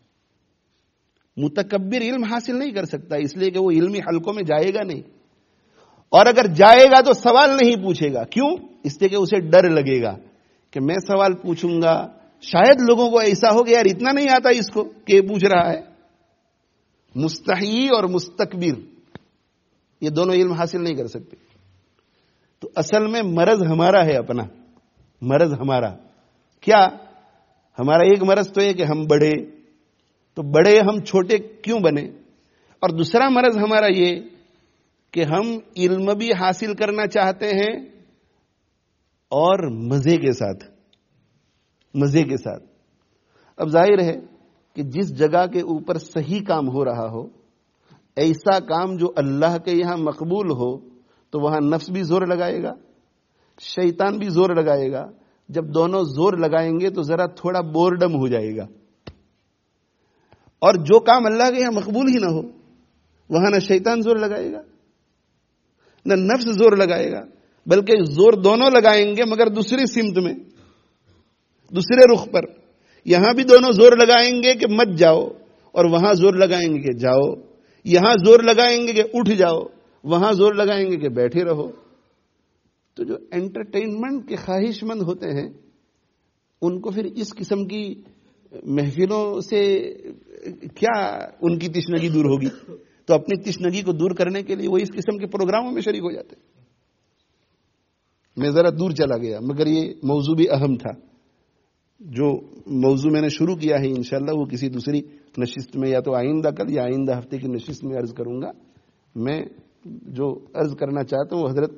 متکبر علم حاصل نہیں کر سکتا اس لیے کہ وہ علمی حلقوں میں جائے گا نہیں, اور اگر جائے گا تو سوال نہیں پوچھے گا. کیوں؟ اس لیے کہ اسے ڈر لگے گا کہ میں سوال پوچھوں گا شاید لوگوں کو ایسا ہو کہ یار اتنا نہیں آتا اس کو کہ یہ پوچھ رہا ہے. مستحی اور مستکبر یہ دونوں علم حاصل نہیں کر سکتے. تو اصل میں مرض ہمارا ہے, اپنا مرض ہمارا. کیا ہمارا ایک مرض تو ہے کہ ہم بڑے, تو بڑے ہم چھوٹے کیوں بنے؟ اور دوسرا مرض ہمارا یہ کہ ہم علم بھی حاصل کرنا چاہتے ہیں اور مزے کے ساتھ مزے کے ساتھ. اب ظاہر ہے کہ جس جگہ کے اوپر صحیح کام ہو رہا ہو, ایسا کام جو اللہ کے یہاں مقبول ہو, تو وہاں نفس بھی زور لگائے گا, شیطان بھی زور لگائے گا. جب دونوں زور لگائیں گے تو ذرا تھوڑا بورڈم ہو جائے گا. اور جو کام اللہ کے یہاں مقبول ہی نہ ہو وہاں نہ شیطان زور لگائے گا نہ نفس زور لگائے گا, بلکہ زور دونوں لگائیں گے مگر دوسری سمت میں, دوسرے رخ پر. یہاں بھی دونوں زور لگائیں گے کہ مت جاؤ, اور وہاں زور لگائیں گے کہ جاؤ. یہاں زور لگائیں گے کہ اٹھ جاؤ, وہاں زور لگائیں گے کہ بیٹھے رہو. تو جو انٹرٹینمنٹ کے خواہش مند ہوتے ہیں ان کو پھر اس قسم کی محفلوں سے کیا ان کی تشنگی دور ہوگی؟ تو اپنی تشنگی کو دور کرنے کے لیے وہ اس قسم کے پروگراموں میں شریک ہو جاتے ہیں. میں ذرا دور چلا گیا مگر یہ موضوع بھی اہم تھا. جو موضوع میں نے شروع کیا ہے انشاءاللہ وہ کسی دوسری نشست میں یا تو آئندہ کل یا آئندہ ہفتے کی نشست میں عرض کروں گا. میں جو عرض کرنا چاہتا ہوں, حضرت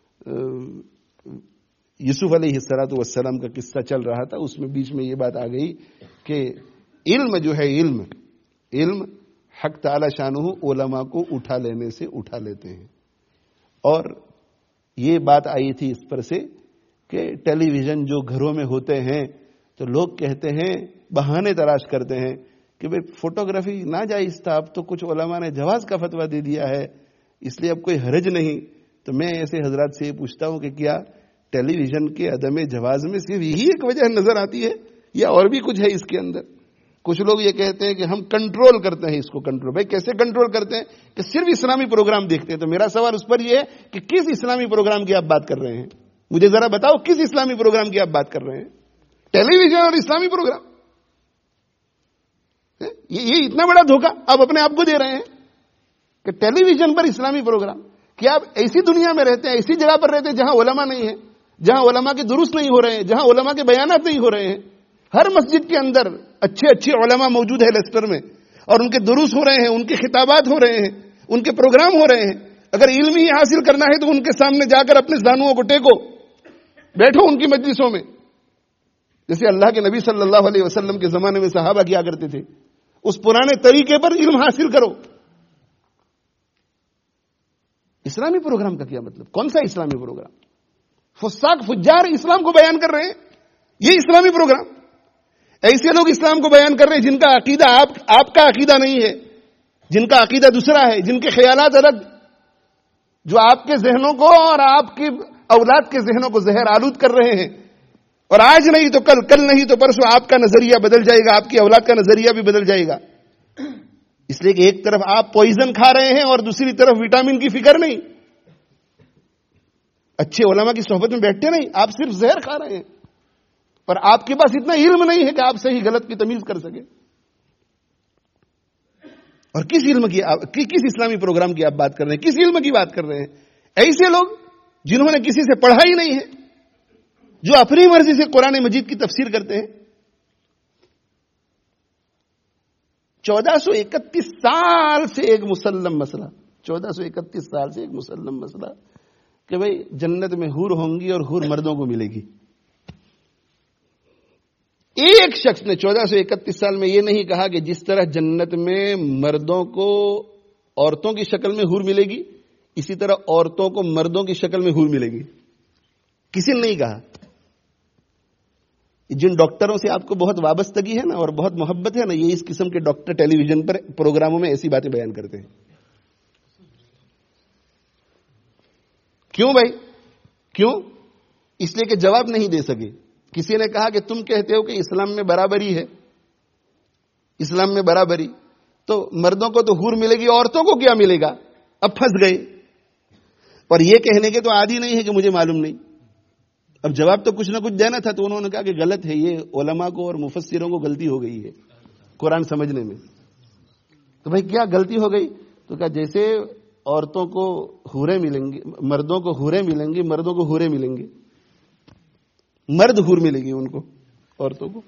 یوسف علیہ الصلوۃ والسلام کا قصہ چل رہا تھا, اس میں بیچ میں یہ بات آ گئی کہ علم جو ہے علم علم حق تعالی شانہ علماء کو اٹھا لینے سے اٹھا لیتے ہیں. اور یہ بات آئی تھی اس پر سے کہ ٹیلی ویژن جو گھروں میں ہوتے ہیں تو لوگ کہتے ہیں, بہانے تلاش کرتے ہیں کہ بھئی فوٹوگرافی ناجائز تھا, اب تو کچھ علماء نے جواز کا فتویٰ دے دیا ہے اس لیے اب کوئی حرج نہیں. تو میں ایسے حضرات سے یہ پوچھتا ہوں کہ کیا ٹیلی ویژن کے عدم جواز میں صرف یہی ایک وجہ نظر آتی ہے یا اور بھی کچھ ہے اس کے اندر؟ کچھ لوگ یہ کہتے ہیں کہ ہم کنٹرول کرتے ہیں اس کو. کنٹرول بھائی کیسے کنٹرول کرتے ہیں کہ صرف اسلامی پروگرام دیکھتے ہیں. تو میرا سوال اس پر یہ ہے کہ کس اسلامی پروگرام کی آپ بات کر رہے ہیں؟ مجھے ذرا بتاؤ کس اسلامی پروگرام کی آپ بات کر رہے ہیں؟ ٹیلی ویژن اور اسلامی پروگرام, یہ اتنا بڑا دھوکہ آپ اپنے آپ کو دے رہے ہیں کہ ٹیلی ویژن پر اسلامی پروگرام. کیا آپ ایسی دنیا میں رہتے ہیں, ایسی جگہ پر رہتے ہیں جہاں علماء نہیں ہیں, جہاں علماء کے درست نہیں ہو رہے ہیں, جہاں علماء کے بیانات نہیں ہو رہے ہیں؟ ہر مسجد کے اندر اچھے اچھے علماء موجود ہیں لیسٹر میں, اور ان کے دروس ہو رہے ہیں, ان کے خطابات ہو رہے ہیں, ان کے پروگرام ہو رہے ہیں. اگر علم ہی حاصل کرنا ہے تو ان کے سامنے جا کر اپنے زانوؤں کو ٹیکو, بیٹھو ان کی مجلسوں میں, جیسے اللہ کے نبی صلی اللہ علیہ وسلم کے زمانے میں صحابہ کیا کرتے تھے. اس پرانے طریقے پر علم حاصل کرو. اسلامی پروگرام کا کیا مطلب؟ کون سا اسلامی پروگرام؟ فساق فجار اسلام کو بیان کر رہے ہیں, یہ اسلامی پروگرام. ایسے لوگ اسلام کو بیان کر رہے ہیں جن کا عقیدہ آپ آپ کا عقیدہ نہیں ہے, جن کا عقیدہ دوسرا ہے, جن کے خیالات الگ, جو آپ کے ذہنوں کو اور آپ کی اولاد کے ذہنوں کو زہر آلود کر رہے ہیں. اور آج نہیں تو کل, کل نہیں تو پرسوں آپ کا نظریہ بدل جائے گا, آپ کی اولاد کا نظریہ بھی بدل جائے گا. اس لیے کہ ایک طرف آپ پوائزن کھا رہے ہیں اور دوسری طرف وٹامن کی فکر نہیں. اچھے علماء کی صحبت میں بیٹھتے نہیں, آپ صرف زہر کھا رہے ہیں. اور آپ کے پاس اتنا علم نہیں ہے کہ آپ صحیح غلط کی تمیز کر سکیں. اور کس علم کی, کس اسلامی پروگرام کی آپ بات کر رہے ہیں؟ کس علم کی بات کر رہے ہیں؟ ایسے لوگ جنہوں نے کسی سے پڑھا ہی نہیں ہے, جو اپنی مرضی سے قرآن مجید کی تفسیر کرتے ہیں. چودہ سو اکتیس سال سے ایک مسلم مسئلہ چودہ سو اکتیس سال سے ایک مسلم مسئلہ کہ بھئی جنت میں حور ہوں گی اور حور مردوں کو ملے گی. ایک شخص نے چودہ سو اکتیس سال میں یہ نہیں کہا کہ جس طرح جنت میں مردوں کو عورتوں کی شکل میں حور ملے گی اسی طرح عورتوں کو مردوں کی شکل میں حور ملے گی. کسی نے نہیں کہا. جن ڈاکٹروں سے آپ کو بہت وابستگی ہے نا اور بہت محبت ہے نا, یہ اس قسم کے ڈاکٹر ٹیلی ویژن پر پروگراموں میں ایسی باتیں بیان کرتے ہیں. کیوں بھائی کیوں؟ اس لیے کہ جواب نہیں دے سکے. کسی نے کہا کہ تم کہتے ہو کہ اسلام میں برابری ہے, اسلام میں برابری, تو مردوں کو تو حور ملے گی, عورتوں کو کیا ملے گا؟ اب پھنس گئے. اور یہ کہنے کے تو عادی نہیں ہے کہ مجھے معلوم نہیں. اب جواب تو کچھ نہ کچھ دینا تھا, تو انہوں نے کہا کہ غلط ہے, یہ علماء کو اور مفسروں کو غلطی ہو گئی ہے قرآن سمجھنے میں. تو بھائی کیا غلطی ہو گئی؟ تو کہا جیسے عورتوں کو حوریں ملیں گی, مردوں کو حوریں ملیں گی, مردوں کو حوریں ملیں گی, مرد حور ملے گی ان کو, عورتوں کو.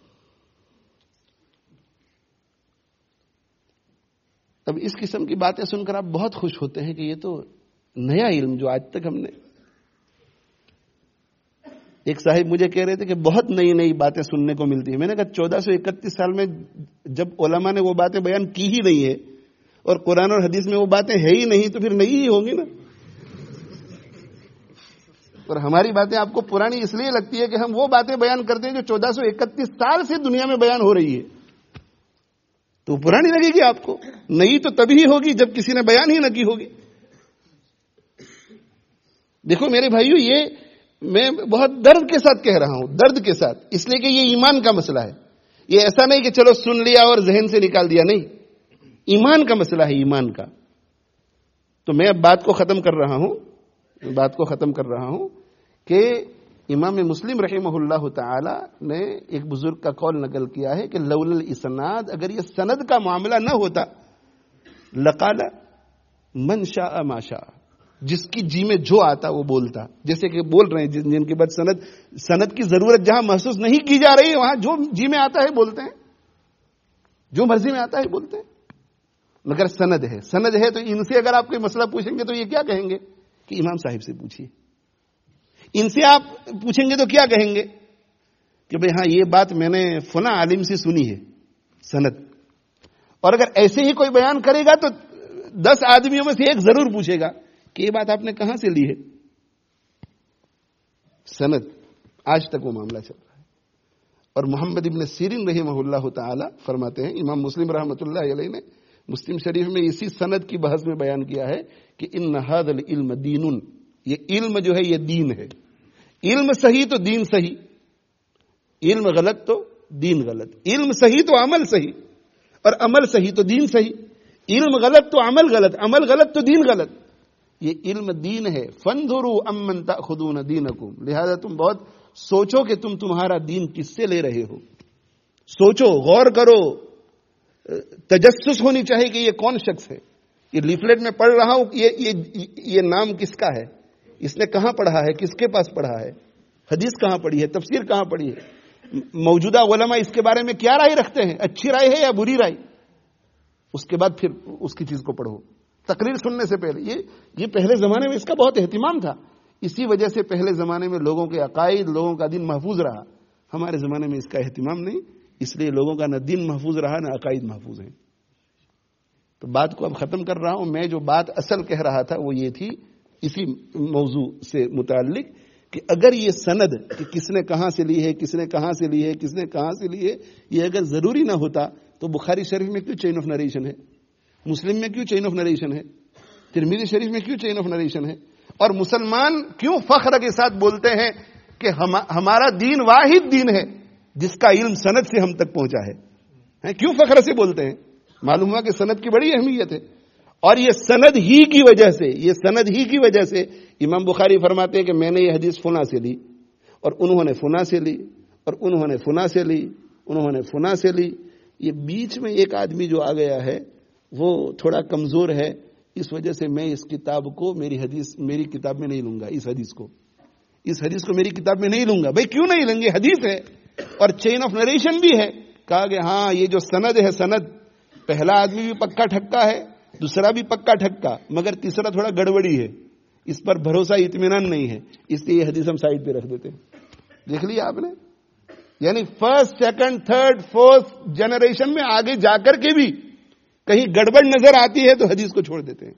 اب اس قسم کی باتیں سن کر آپ بہت خوش ہوتے ہیں کہ یہ تو نیا علم جو آج تک ہم نے. ایک صاحب مجھے کہہ رہے تھے کہ بہت نئی نئی باتیں سننے کو ملتی ہیں. میں نے کہا چودہ سو اکتیس سال میں جب علماء نے وہ باتیں بیان کی ہی نہیں ہے اور قرآن اور حدیث میں وہ باتیں ہے ہی نہیں, تو پھر نئی ہی ہوں گی نا. اور ہماری باتیں آپ کو پرانی اس لیے لگتی ہے کہ ہم وہ باتیں بیان کرتے ہیں جو چودہ سو اکتیس سال سے دنیا میں بیان ہو رہی ہے, تو پرانی لگے گی آپ کو. نئی تو تبھی ہوگی جب کسی نے بیان ہی نہ کی ہوگی. دیکھو میرے بھائیو, یہ میں بہت درد کے ساتھ کہہ رہا ہوں, درد کے ساتھ, اس لیے کہ یہ ایمان کا مسئلہ ہے. یہ ایسا نہیں کہ چلو سن لیا اور ذہن سے نکال دیا, نہیں, ایمان کا مسئلہ ہے, ایمان کا. تو میں اب بات کو ختم کر رہا ہوں بات کو ختم کر رہا ہوں کہ امام مسلم رحمہ اللہ تعالی نے ایک بزرگ کا قول نقل کیا ہے کہ لولا الاسناد, اگر یہ سند کا معاملہ نہ ہوتا, لقال من شاء ما شاء, جس کی جی میں جو آتا وہ بولتا. جیسے کہ بول رہے ہیں جن, جن کے بعد سند سند کی ضرورت جہاں محسوس نہیں کی جا رہی ہے وہاں جو جی میں آتا ہے بولتے ہیں, جو مرضی میں آتا ہے بولتے ہیں. مگر سند ہے, سند ہے تو ان سے اگر آپ کوئی مسئلہ پوچھیں گے تو یہ کیا کہیں گے کہ امام صاحب سے پوچھیے. ان سے آپ پوچھیں گے تو کیا کہیں گے کہ بھئی ہاں یہ بات میں نے فلاں عالم سے سنی ہے, سند. اور اگر ایسے ہی کوئی بیان کرے گا تو دس آدمیوں میں سے ایک ضرور پوچھے گا کہ یہ بات آپ نے کہاں سے لی ہے, سند. آج تک وہ معاملہ چل رہا ہے. اور محمد ابن سیرین رحمہ اللہ تعالی فرماتے ہیں, امام مسلم رحمۃ اللہ علیہ نے مسلم شریف میں اسی سند کی بحث میں بیان کیا ہے کہ ان ھذا العلم دین, یہ علم جو ہے یہ دین ہے. علم صحیح تو دین صحیح, علم غلط تو دین غلط, علم صحیح تو عمل صحیح, اور عمل صحیح تو دین صحیح. علم غلط تو عمل غلط, عمل غلط تو دین غلط. یہ علم دین ہے. فانظروا امن تاخذون دینکم, لہذا تم بہت سوچو کہ تم تمہارا دین کس سے لے رہے ہو. سوچو, غور کرو, تجسس ہونی چاہیے کہ یہ کون شخص ہے. یہ لیفلیٹ میں پڑھ رہا ہوں, یہ یہ یہ نام کس کا ہے, اس نے کہاں پڑھا ہے, کس کے پاس پڑھا ہے, حدیث کہاں پڑھی ہے, تفسیر کہاں پڑھی ہے, موجودہ علماء اس کے بارے میں کیا رائے رکھتے ہیں, اچھی رائے ہے یا بری رائے. اس کے بعد پھر اس کی چیز کو پڑھو. تقریر سننے سے پہلے یہ یہ پہلے زمانے میں اس کا بہت اہتمام تھا. اسی وجہ سے پہلے زمانے میں لوگوں کے عقائد, لوگوں کا دین محفوظ رہا. ہمارے زمانے میں اس کا اہتمام نہیں, اس لیے لوگوں کا نہ دین محفوظ رہا نہ عقائد محفوظ ہیں. تو بات کو اب ختم کر رہا ہوں. میں جو بات اصل کہہ رہا تھا وہ یہ تھی اسی موضوع سے متعلق کہ اگر یہ سند کہ کس نے کہاں سے لی ہے, کس نے کہاں سے لی ہے, کس نے کہاں سے لی ہے, یہ اگر ضروری نہ ہوتا تو بخاری شریف میں کیوں چین آف نریشن ہے, مسلم میں کیوں چین آف نریشن ہے, ترمذی شریف میں کیوں چین آف نریشن ہے, اور مسلمان کیوں فخر کے ساتھ بولتے ہیں کہ ہمارا دین واحد دین ہے جس کا علم سند سے ہم تک پہنچا ہے. کیوں فخر سے بولتے ہیں؟ معلوم ہوا کہ سند کی بڑی اہمیت ہے. اور یہ سند ہی کی وجہ سے یہ سند ہی کی وجہ سے امام بخاری فرماتے ہیں کہ میں نے یہ حدیث فلاں سے لی, اور انہوں نے فلاں سے لی, اور انہوں نے فلاں سے لی, انہوں نے فلاں سے لی. یہ بیچ میں ایک آدمی جو آ گیا ہے وہ تھوڑا کمزور ہے, اس وجہ سے میں اس کتاب کو میری حدیث میری کتاب میں نہیں لوں گا. اس حدیث کو اس حدیث کو میری کتاب میں نہیں لوں گا. بھائی کیوں نہیں لیں گے, حدیث ہے اور چین آف نریشن بھی ہے. کہا کہ ہاں یہ جو سند ہے, سند پہلا آدمی بھی پکا ٹھکا ہے، دوسرا بھی پکا ٹھکا، مگر تیسرا تھوڑا گڑبڑی ہے، اس پر بھروسہ اطمینان نہیں ہے، اس لیے یہ حدیث ہم سائڈ پہ رکھ دیتے ہیں. دیکھ لیا آپ نے؟ یعنی first second third fourth generation میں آگے جا کر کے بھی کہیں گڑبڑ نظر آتی ہے تو حدیث کو چھوڑ دیتے ہیں.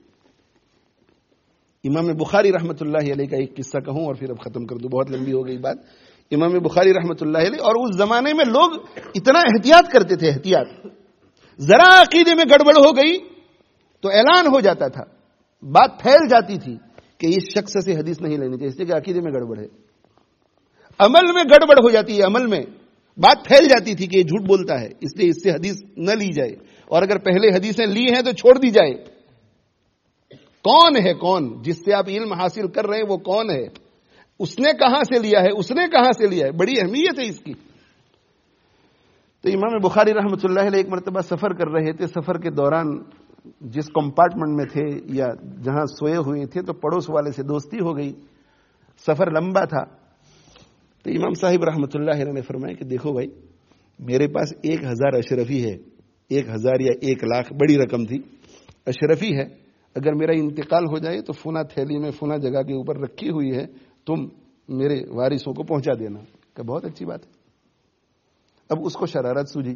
امام بخاری رحمۃ اللہ علیہ کا ایک قصہ کہوں اور پھر اب ختم کر دوں، بہت لمبی ہو گئی بات. امام بخاری رحمۃ اللہ علیہ، اور اس زمانے میں لوگ اتنا احتیاط کرتے تھے، احتیاط، ذرا عقیدے میں گڑبڑ ہو گئی تو اعلان ہو جاتا تھا، بات پھیل جاتی تھی کہ اس شخص سے حدیث نہیں لینی چاہیے اس لیے کہ عقیدے میں گڑبڑ ہے. عمل میں گڑبڑ ہو جاتی ہے، عمل میں بات پھیل جاتی تھی کہ یہ جھوٹ بولتا ہے، اس لیے اس سے حدیث نہ لی جائے، اور اگر پہلے حدیثیں لی ہیں تو چھوڑ دی جائے. کون ہے کون جس سے آپ علم حاصل کر رہے ہیں، وہ کون ہے، اس نے کہاں سے لیا ہے، اس نے کہاں سے لیا ہے، بڑی اہمیت ہے اس کی. تو امام بخاری رحمۃ اللہ علیہ ایک مرتبہ سفر کر رہے تھے. سفر کے دوران جس کمپارٹمنٹ میں تھے یا جہاں سوئے ہوئے تھے تو پڑوس والے سے دوستی ہو گئی. سفر لمبا تھا تو امام صاحب رحمۃ اللہ علیہ نے فرمایا کہ دیکھو بھائی، میرے پاس ایک ہزار اشرفی ہے، ایک ہزار یا ایک لاکھ بڑی رقم تھی، اشرفی ہے، اگر میرا انتقال ہو جائے تو فنا تھیلی میں فنا جگہ کے اوپر رکھی ہوئی ہے، تم میرے وارثوں کو پہنچا دینا. کہ بہت اچھی بات ہے. اب اس کو شرارت سوجی،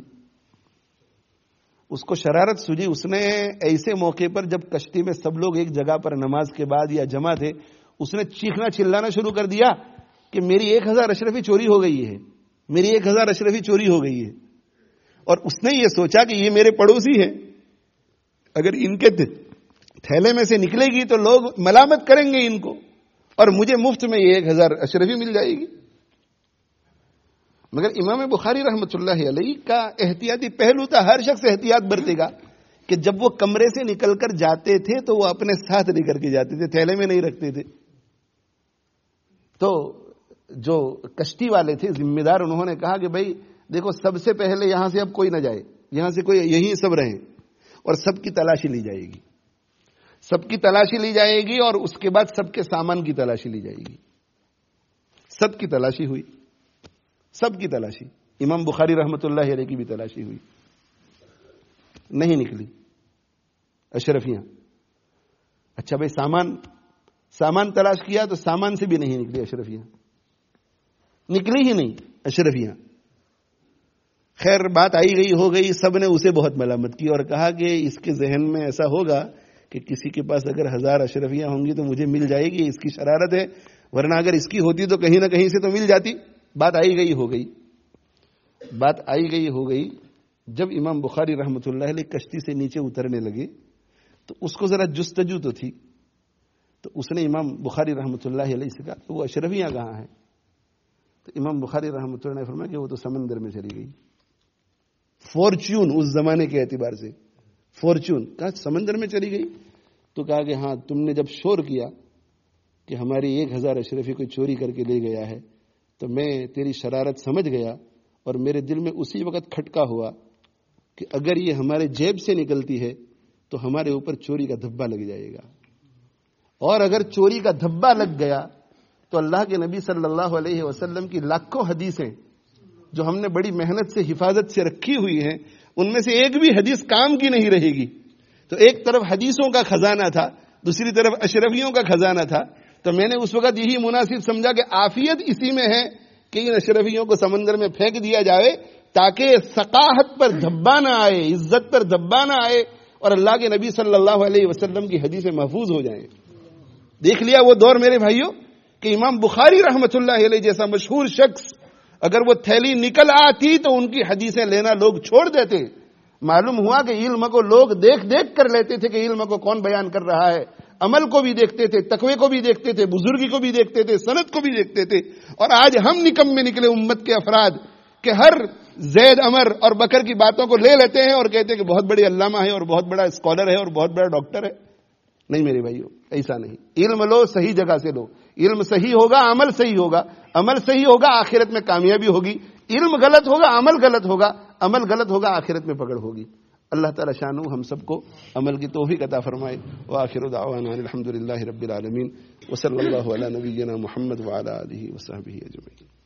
اس کو شرارت سوجی اس نے ایسے موقع پر جب کشتی میں سب لوگ ایک جگہ پر نماز کے بعد یا جمع تھے، اس نے چیخنا چلانا شروع کر دیا کہ میری ایک ہزار اشرفی چوری ہو گئی ہے، میری ایک ہزار اشرفی چوری ہو گئی ہے. اور اس نے یہ سوچا کہ یہ میرے پڑوسی ہیں، اگر ان کے تھیلے میں سے نکلے گی تو لوگ ملامت کریں گے ان کو، اور مجھے مفت میں یہ ایک ہزار اشرفی مل جائے گی. مگر امام بخاری رحمۃ اللہ علیہ کا احتیاطی پہلو تھا. ہر شخص احتیاط برتے گا کہ جب وہ کمرے سے نکل کر جاتے تھے تو وہ اپنے ساتھ لے کر کے جاتے تھے، تھیلے میں نہیں رکھتے تھے. تو جو کشتی والے تھے ذمہ دار، انہوں نے کہا کہ بھائی دیکھو، سب سے پہلے یہاں سے اب کوئی نہ جائے، یہاں سے کوئی، یہیں سب رہیں، اور سب کی تلاشی لی جائے گی، سب کی تلاشی لی جائے گی، اور اس کے بعد سب کے سامان کی تلاشی لی جائے گی. سب کی تلاشی ہوئی، سب کی تلاشی، امام بخاری رحمۃ اللہ علیہ کی بھی تلاشی ہوئی، نہیں نکلی اشرفیاں. اچھا بھائی سامان سامان تلاش کیا تو سامان سے بھی نہیں نکلی اشرفیاں، نکلی ہی نہیں اشرفیاں. خیر بات آئی گئی ہو گئی، سب نے اسے بہت ملامت کی اور کہا کہ اس کے ذہن میں ایسا ہوگا کہ کسی کے پاس اگر ہزار اشرفیاں ہوں گی تو مجھے مل جائے گی، اس کی شرارت ہے، ورنہ اگر اس کی ہوتی تو کہیں نہ کہیں سے تو مل جاتی. بات آئی گئی ہو گئی، بات آئی گئی ہو گئی. جب امام بخاری رحمۃ اللہ علیہ کشتی سے نیچے اترنے لگے تو اس کو ذرا جستجو تو تھی، تو اس نے امام بخاری رحمۃ اللہ علیہ سے کہا وہ اشرفیاں کہاں ہیں؟ تو امام بخاری رحمۃ اللہ نے فرمایا کہ وہ تو سمندر میں چلی گئی. فارچون اس زمانے کے اعتبار سے فارچون، کہا سمندر میں چلی گئی. تو کہا کہ ہاں، تم نے جب شور کیا کہ ہماری ایک ہزار اشرفی کوئی چوری کر کے لے گیا ہے تو میں تیری شرارت سمجھ گیا، اور میرے دل میں اسی وقت کھٹکا ہوا کہ اگر یہ ہمارے جیب سے نکلتی ہے تو ہمارے اوپر چوری کا دھبا لگ جائے گا، اور اگر چوری کا دھبا لگ گیا تو اللہ کے نبی صلی اللہ علیہ وسلم کی لاکھوں حدیثیں جو ہم نے بڑی محنت سے حفاظت سے رکھی ہوئی ہیں، ان میں سے ایک بھی حدیث کام کی نہیں رہے گی. تو ایک طرف حدیثوں کا خزانہ تھا، دوسری طرف اشرفیوں کا خزانہ تھا. تو میں نے اس وقت یہی مناسب سمجھا کہ عافیت اسی میں ہے کہ ان اشرفیوں کو سمندر میں پھینک دیا جائے تاکہ ثقافت پر دھبا نہ آئے، عزت پر دھبا نہ آئے، اور اللہ کے نبی صلی اللہ علیہ وسلم کی حدیثیں محفوظ ہو جائیں. دیکھ لیا وہ دور میرے بھائیوں کہ امام بخاری رحمۃ اللہ علیہ جیسا مشہور شخص اگر وہ تھیلی نکل آتی تو ان کی حدیثیں لینا لوگ چھوڑ دیتے. معلوم ہوا کہ علم کو لوگ دیکھ دیکھ کر لیتے تھے کہ علم کو کون بیان کر رہا ہے. عمل کو بھی دیکھتے تھے، تقوی کو بھی دیکھتے تھے، بزرگی کو بھی دیکھتے تھے، سند کو بھی دیکھتے تھے. اور آج ہم نکم میں نکلے امت کے افراد کہ ہر زید عمر اور بکر کی باتوں کو لے لیتے ہیں اور کہتے ہیں کہ بہت بڑے علامہ ہے اور بہت بڑا اسکالر ہے اور بہت بڑا ڈاکٹر ہے. نہیں میرے بھائیو، ایسا نہیں. علم لو، صحیح جگہ سے لو. علم صحیح ہوگا، عمل صحیح ہوگا. عمل صحیح ہوگا، آخرت میں کامیابی ہوگی. علم غلط ہوگا، عمل غلط ہوگا. عمل غلط ہوگا، آخرت میں پکڑ ہوگی. اللہ تعالی شانو ہم سب کو عمل کی توفیق عطا فرمائے. وآخر دعوانا الحمد للہ رب العالمین، وصلی اللہ علی نبینا محمد وعلی آلہ وصحبہ اجمعین.